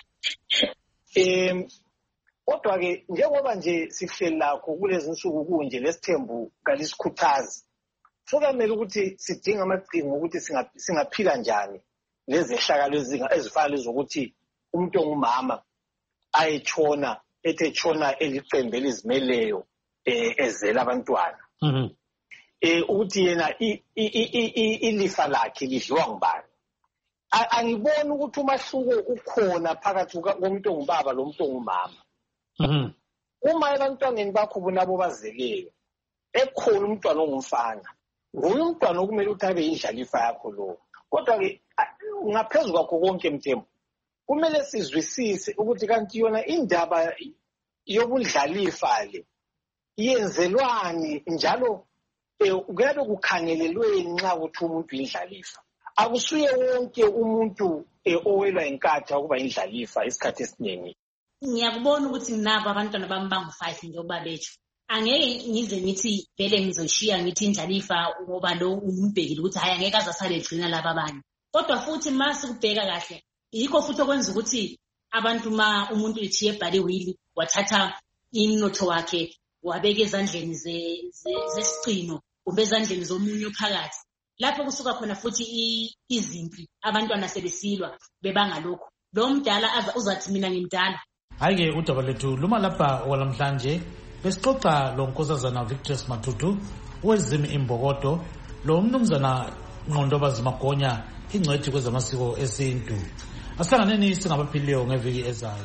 Em kodwa ke njengoba nje sihleli lakho kulezi nsuku kunje lesithembu kalisikhuthazi sokamele ukuthi sidinga amaqhinga ukuthi singaphila njani lezi ehlakalo ezinga ezifana zokuthi umuntu ongumama ayetshona ethe tshona eliqembe elizimeleyo eh ezela abantwana. Mhm. Eh ukuthi yena ilifa lakhe lidliwa ngubani. Angiboni ukuthi umahluko ukhona phakathi komuntu ongubaba lo muntu ongumama. Mhm. Uma abantwaneni bakho bonabo bazeleyo ekhona umntwana ongumfana nguye umntwana okumele ukuthi abe indlalifa yakho lo. Kodwa ke ngaphezulu kwakho konke Mthembu kumele sizwisise ukuthi kanti yona indaba yobundlalifa le yenzelwani njalo kuyabe kukhangelelweni nxa ukuthi umuntu indlalifa. Akusuye wonke umuntu owelwa inkatha ukuba indlalifa isikhathi esiningi. Ngiyakubona ukuthi nginabo abantwana bami bangu five njengoba bethu. Angeke ngize ngithi vele ngizoshiya ngithi indlalifa ngoba lo umbhekile ukuthi hayi angeke azasale egcina laba abanye. Kodwa futhi mase kubheka kahle yikho futhi okwenza ukuthi abantu ma umuntu ethiye ebhale wili wathatha imnotho wakhe wabeka ezandleni zesicino kumbe ezandleni zomunye phakathi. Lapho kusuka khona futhi izimpi abantwana sebesilwa bebanga lokho. Lo mdala aza uzathi mina ngimdala. Hayi ke udaba lethu luma lapha olamhlanje besixoxa lo nkosazana Victor Matutu wezimi imbokodo lo mnumzana Mnqondobazi Magonya ingcwethi kwezamasiko esintu. Asihlanganeni singabaphilileyo ngeviki ezayo.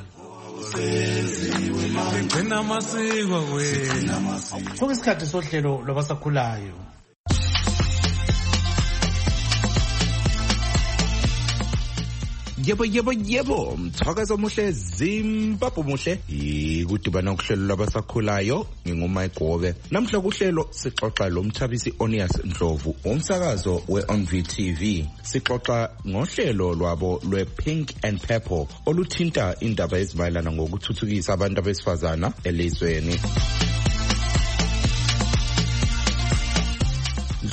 Sokuyisikhathi sohlelo lwabasakhulayo. Yebo yebo yebo mthakazo muhle Zimbabwe muhle ikudibana ukuhlelo labasakhulayo ngingumike Gobe. Namhla kuhlelo sixoxa lo mthabisi Onias Ndlovu umsakazo weOn V T V. Sixoxa ngohlelo lwabo lwePink and Purple oluthinta indaba ezimayelana ngokuthuthukisa abantu abesifazana elizweni.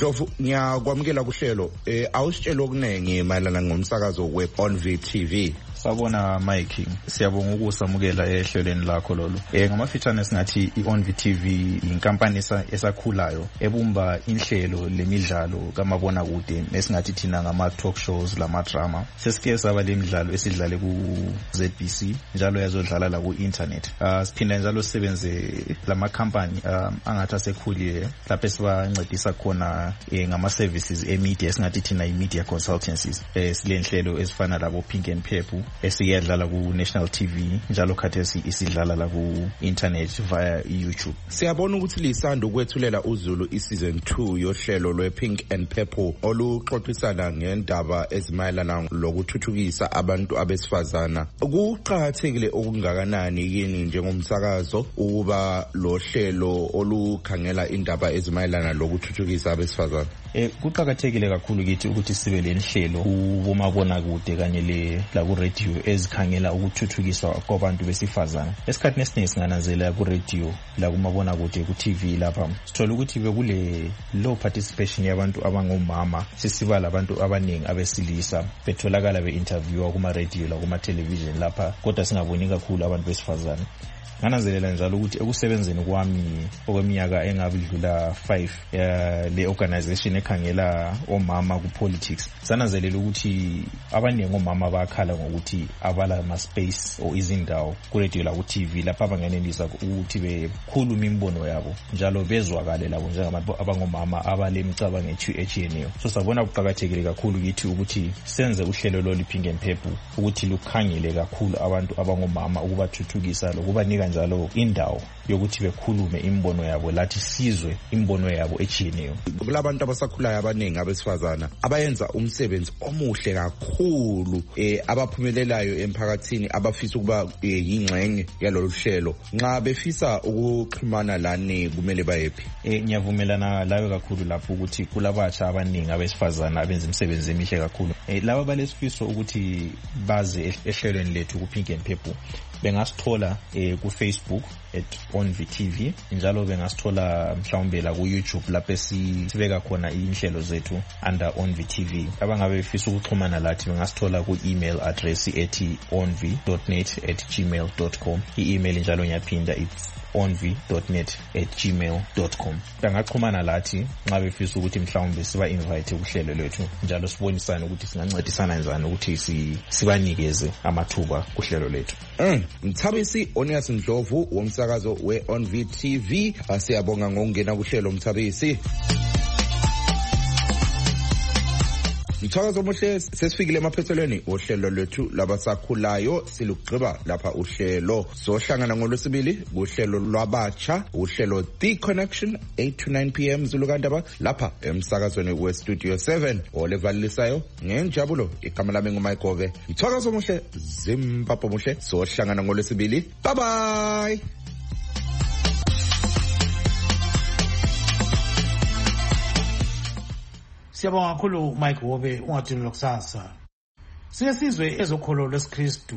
Ndlovu ngiyakwamukela kuhlelo eh awusitshela okuningi mayelana ngomsakazo we-On V T V. Sabona Mike, siyabonga ukusamukela ehlelweni lakho lolu. Eh ngamafitshane singathi iOn V T V inkampani esakhulayo ebumba inhlelo lemidlalo kamabona kude esingathi thina ngama talk shows lama drama. Sesike saba lemidlalo esidlale ku Z B C njalo yazodlala la ku internet. Uh, siphinda njalo sisebenze lama company um, angathi asekhuliye lapho sibancedisa khona eh, ngama services emedia esingathi thina imedia consultancies. Eh silenhlelo ezifana labo Pink and Purple esiyadlala ku National T V njalo khathesi isidlala la ku internet via YouTube. Siyabona ukuthi lisanda ukwethulela uZulu iseason two yohlelo lwePink and Purple oluxoxisana ngendaba ezimayelana lokuthuthukisa abantu abesifazana. Kuqhakathekile okungakanani yini njengomsakazo ukuba lo hlelo olukhangela indaba ezimayelana lokuthuthukisa abesifazana? Eh kuqhakathekile kakhulu kithi ukuthi sibe lenhlelo kubomabona kude kanye le la ku radio ezikhangela ukuthuthukiswa kwabantu besifazana. Esikhathini esiningi singananzela ku radio la kumabona kude ku T V lapha sithola ukuthi bekule low participation yabantu abangomama, sisiba labantu abaningi abesilisa betholakala be-interviewa kuma radio la kuma television lapha kodwa singaboni kakhulu abantu besifazana. Ngananzelela njalo ukuthi ekusebenzeni kwami okweminyaka engabidlula five ya le organization ekhangela omama ku politics, sananzelela ukuthi abaningi omama bakhala ngokuthi abala ama space or izindawo ku radio la ku T V lapha abangenelisa ukuthi bekhuluma imbono yabo njalo bezwakale labo njengabantu abangomama abalemicabanga etshiyeneyo. So sabona kuqhakathekile kakhulu kithi ukuthi senze uhlelo lolu Pink and Purple ukuthi lukhangele kakhulu abantu abangomama ukubathuthukisa lokubanika njalo indawo yokuthi bekhulume imbono yabo lathi sizwe imbono yabo etshiyeneyo. Kulabantu abasakhulayo abaningi abesifazana abayenza umsebenzi omuhle kakhulu eh abaphumelelayo emphakathini abafisa ukuba yingxenye yalolu hlelo. Nxa befisa ukuxhumana lani kumele bayephi? Eh ngiyavumelana lawe kakhulu lapho ukuthi kulabatsha abaningi abesifazana abenza imisebenzi emihle kakhulu. Eh laba balesifiso ukuthi baze ehlelweni lethu ku Pink and Purple bengasithola eh ku Facebook at On V T V njalo bengasithola mhlawumbe la ku YouTube lapho sibeka khona inhlelo zethu under On V T V. Abangabe befisa ukuxhumana lathi bengasithola ku email address ethi onv dot net at gmail dot com. I-email njalo ngiyaphinda it's onv dot net at gmail dot com. Bangaxhumana lathi nxa befisa ukuthi mhlawumbe siba invite kuhlelo lethu njalo sibonisana ukuthi singancedisana kanjani ukuthi sibanikeze amathuba kuhlelo lethu. Mm, Mthabisi Onias Ndlovu womsakazo we-On V T V. Siyabonga ngokungena kuhlelo Mthabisi. Mthakazo omuhle sesifikile emaphethelweni ohlelo lwethu labasakhulayo silugqiba lapha uhlelo sohlangana ngolwesibili kuhlelo lwabatsha uhlelo The Connection eight to nine p m Zulukandaba lapha emsakazweni we Studio seven olevalisayo ngenjabulo igama lami nguMayikhove. Mthakazo omuhle Zimbabwe omuhle sohlangana ngolwesibili. Bye bye. Siyabonga kakhulu Mike Wobe ungathini lokusasa. Sike sizwe ezokholo lwesiKristu.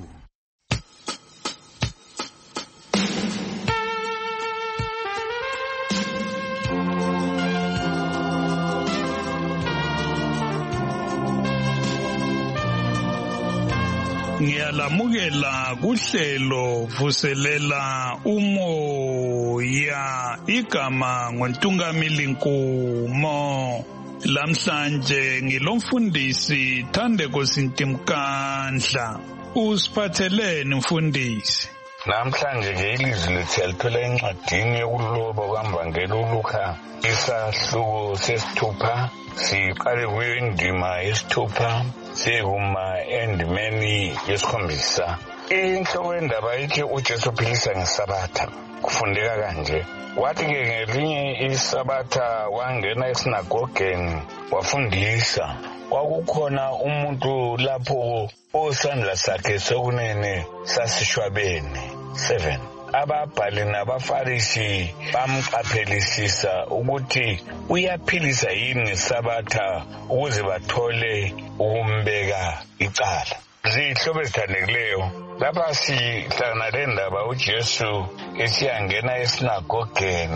Ngiyalamukela kuhlelo vuselela umoya igama ngoNtungamili Nkumo. Lamhlanje ngilomfundisi Thandeko Sintimkandla. Usiphatheleni mfundisi? Namhlanje ke ilizwi lethu yalithola encwadini yokuloba kwamvangeli uLuka isahluko sesithupha. Siqale kuyo indima yesithupha sikuma endimeni yesikhombisa. Inhloko yendaba ithi uJesu uphilisa ngesabatha. Kufundeka kanje. Wathi-ke ngelinye isabatha wangena esinagogeni wafundisa. Kwakukhona umuntu lapho osandla sakhe sokunene sasishwabene. seven. Ababhali nabaFarisi bamqaphelisisa ukuthi uyaphilisa yini ngesabatha ukuze bathole ukumbeka icala. Zihlobo ezithandekileyo lapha sihlangana le ndaba uJesu esiyangena esinagogeni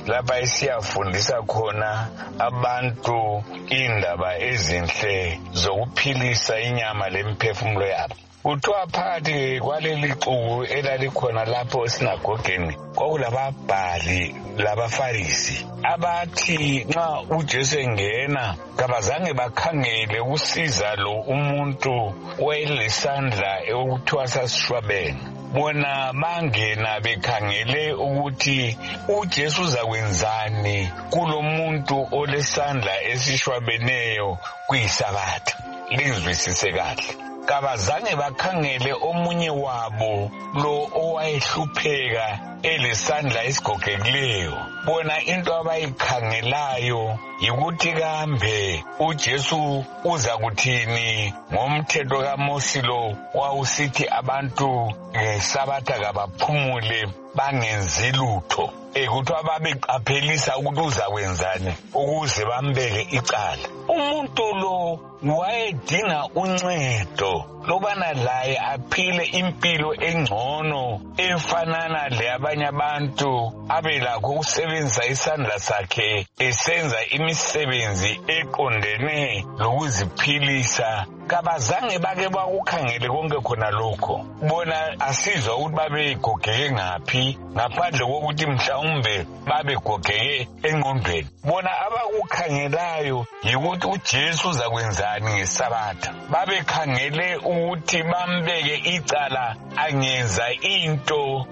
lapha esiyafundisa khona abantu indaba ezinhle zokuphilisa inyama lemphefumulo yabo. Kuthiwa phakathi kwaleli xuku elalikhona lapho esinagogeni kwakulababhali labafarisi abathi nxa uJesu engena kabazange bakhangele ukusiza lo umuntu wayelesandla ekuthiwa sasishwabene. Bona bangena bekhangele ukuthi uJesu uzakwenzani kulo muntu olesandla esishwabeneyo kuyisabatha. Lizwisise kahle. Kabazange bakhangele omunye wabo lo owayehlupheka elesandla esigogekileyo. Bona into abayikhangelayo yikuthi kambe uJesu uza kuthini ngomthetho kaMose lo wawusithi abantu ngesabatha kabaphumule bangenzi lutho. Ekuthiwa babeqaphelisa ukuthi uzakwenzani ukuze bambeke icala. Umuntu lo wayedinga uncedo lobana laye aphile impilo engcono efanana le abanye abantu abelakho ukusebenzisa isandla sakhe esenza imisebenzi eqondene lokuziphilisa. Kabazange bake bakukhangele konke khona lokho. Bona asizwa ukuthi babegogeke ngaphi ngaphandle kokuthi mhlawumbe babegogeke engqondweni. Bona abakukhangelayo yikuthi uJesu uzakwenzani ngesabatha. Babekhangele ukuthi bambeke icala angenza into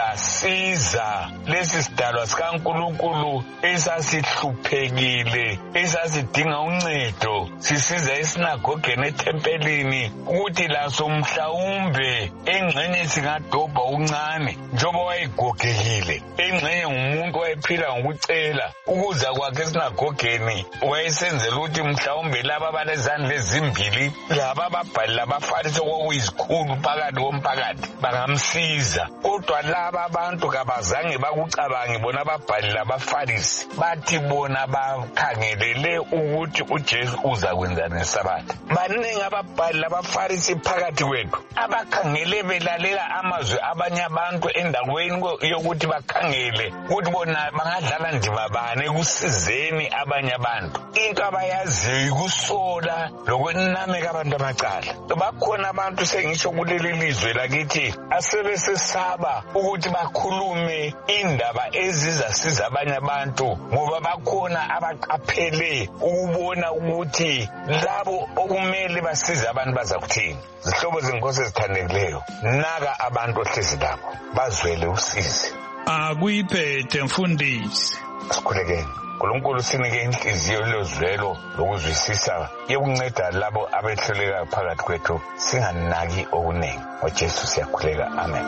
ezasiza lesi sidalwa sikaNkulunkulu esasihluphekile esasidinga uncedo sisiza esinagogeni tempelini ukuthi laso mhlawumbe engxenye singadobha uncane njengoba wayegogekile. Engxenye ngumuntu wayephila ngokucela ukuza kwakhe esinagogeni wayesenzela ukuthi mhlawumbe laba balezandla ezimbili laba ababhali labafarisi okuyizikhulu phakathi komphakathi bangamsiza. Kodwa laba abantu kabazange bakucabange bona ababhali labafarisi. Bathi bona bakhangelele ukuthi uJesu uzakwenzani ngesabatha. Baningi ababhali labafarisi phakathi kwethu abakhangele belalela amazwi abanye abantu endaweni yokuthi bakhangele ukuthi bona bangadlala ndima bani ekusizeni abanye abantu. Into abayaziyo ukusola lokwenameka abantu amacala. Bakhona abantu sengisho kuleli lizwe lakithi asebesesaba ukuthi bakhulume indaba ezizasiza abanye abantu ngoba bakhona abaqaphele ukubona ukuthi labo okumele basiza abantu baza kuthini. Zihlobo zenkosi ezithandekileyo, naka abantu ohlezi labo bazwele usizi. Akuyiphethe mfundisi. Sikhulekeni. uNkulunkulu sinike inhliziyo lozwelo lokuzwisisa yokunceda labo abehluleka phakathi kwethu singanaki okuningi. ngoJesu siyakhuleka. Amen.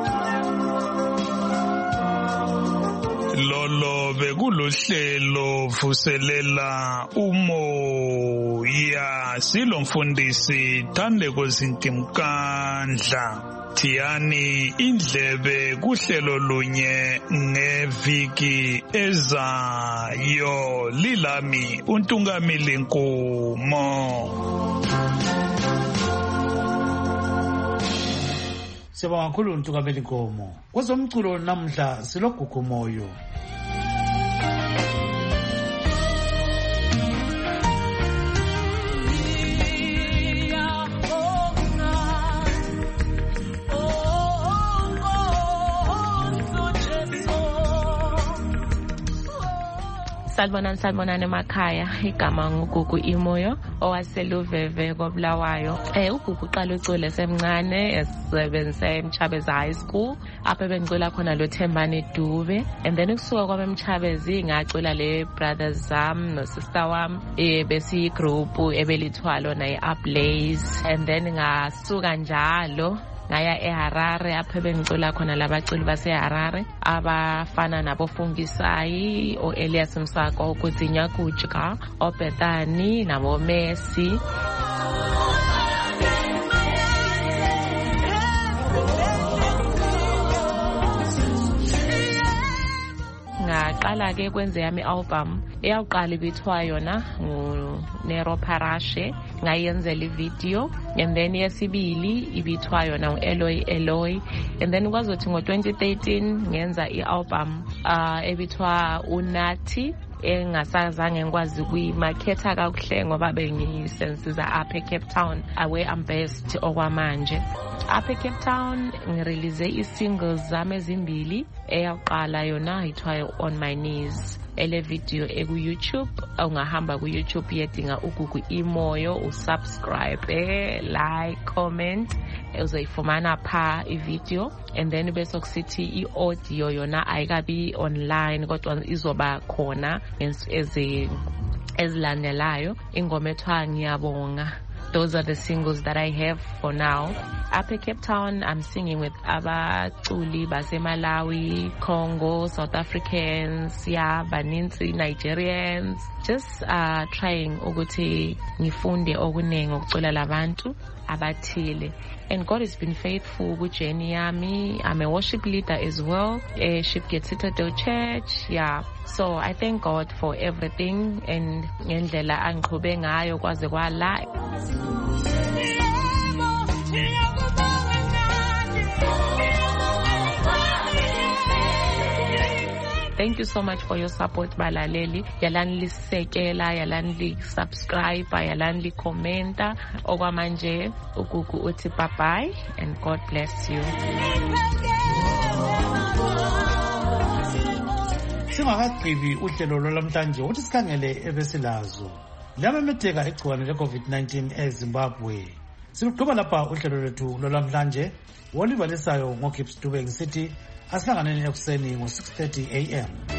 Lolo bekulohlelo vuselela umoya silo mfundisi Thandeko Zintimkandla. Thiyani indlebe kuhlelo lunye ngeviki ezayo. Lilami uNtungamili Nkomo. Sibonga kakhulu uNtungamili Nkomo. Kwezomculo namhla siloGugu Moyo. Salmonani salmonani emakhaya, igama nguGugu Imoyo owaseluveve koBulawayo. Eh uGugu uqala ucule semncane esebenzisa eMchabeza High School apho bengicula khona lo Thembani Dube, and then ukusuka kwami eMchabezi ngacula le brothers zam no sister wam eh besi group ebelithwalo na iUpblaze, and then ngasuka njalo ngaya eHarare apho bengicula khona labaculi baseHarare abafana nabo Fungisayi o Elias Msako ukudzinya kujika oBethani nabo Messi. Ngaqala ke kwenze yami album eyawuqala ibithwa yona ngu Nero Parashe ngayenzela ivideo, and then yesibili ibithwa yona u-Eloy Eloy, and then kwazothi ngo-twenty thirteen ngenza i-album uh, ebithwa uNathi engasazange ngikwazi kuyimarketha kakuhle ngoba bengisensiza apha eCape Town where I'm based okwamanje. Apha eCape Town ngirelease i-singles zami ezimbili, eyakuqala yona ithiwa On My Knees, ele video eku-YouTube. Ungahamba ku-YouTube yedinga uGugu Imoyo, usubscribe, eh, like, comment, uzoyifumana pha i-video, and then bese kusithi i-audio yona ayikabi online kodwa izoba khona ezi ezilandelayo. Ingoma ethwa Ngiyabonga. Those are the singles that I have for now. Up at Cape Town, I'm singing with abaculi base Malawi, Congo, South Africans, yeah, baninzi Nigerians. Just uh, trying ukuthi ngifunde okunengi ukucula labantu abathile. And God has been faithful with Jenny Yami. I'm a worship leader as well, a Shipgate Citadel Church. Yeah. So I thank God for everything and ngendlela angiqhube ngayo kwaze kwala. Thank you so much for your support, balaleli. Yalani lisekela, yalani li subscribe, yalani li commenta. Okwamanje uGugu uthi bye bye and God bless you. Singakagqibi uhlelo lwalamhlanje uthi sikhangele ebesilazo. Liyamemetheka igciwane le-COVID nineteen eZimbabwe. Siluqhuba lapha uhlelo lwethu lwalamhlanje. Olivalisayo ngoGibbs Dube ngisithi asihlanganeni ekuseni ngo six thirty a m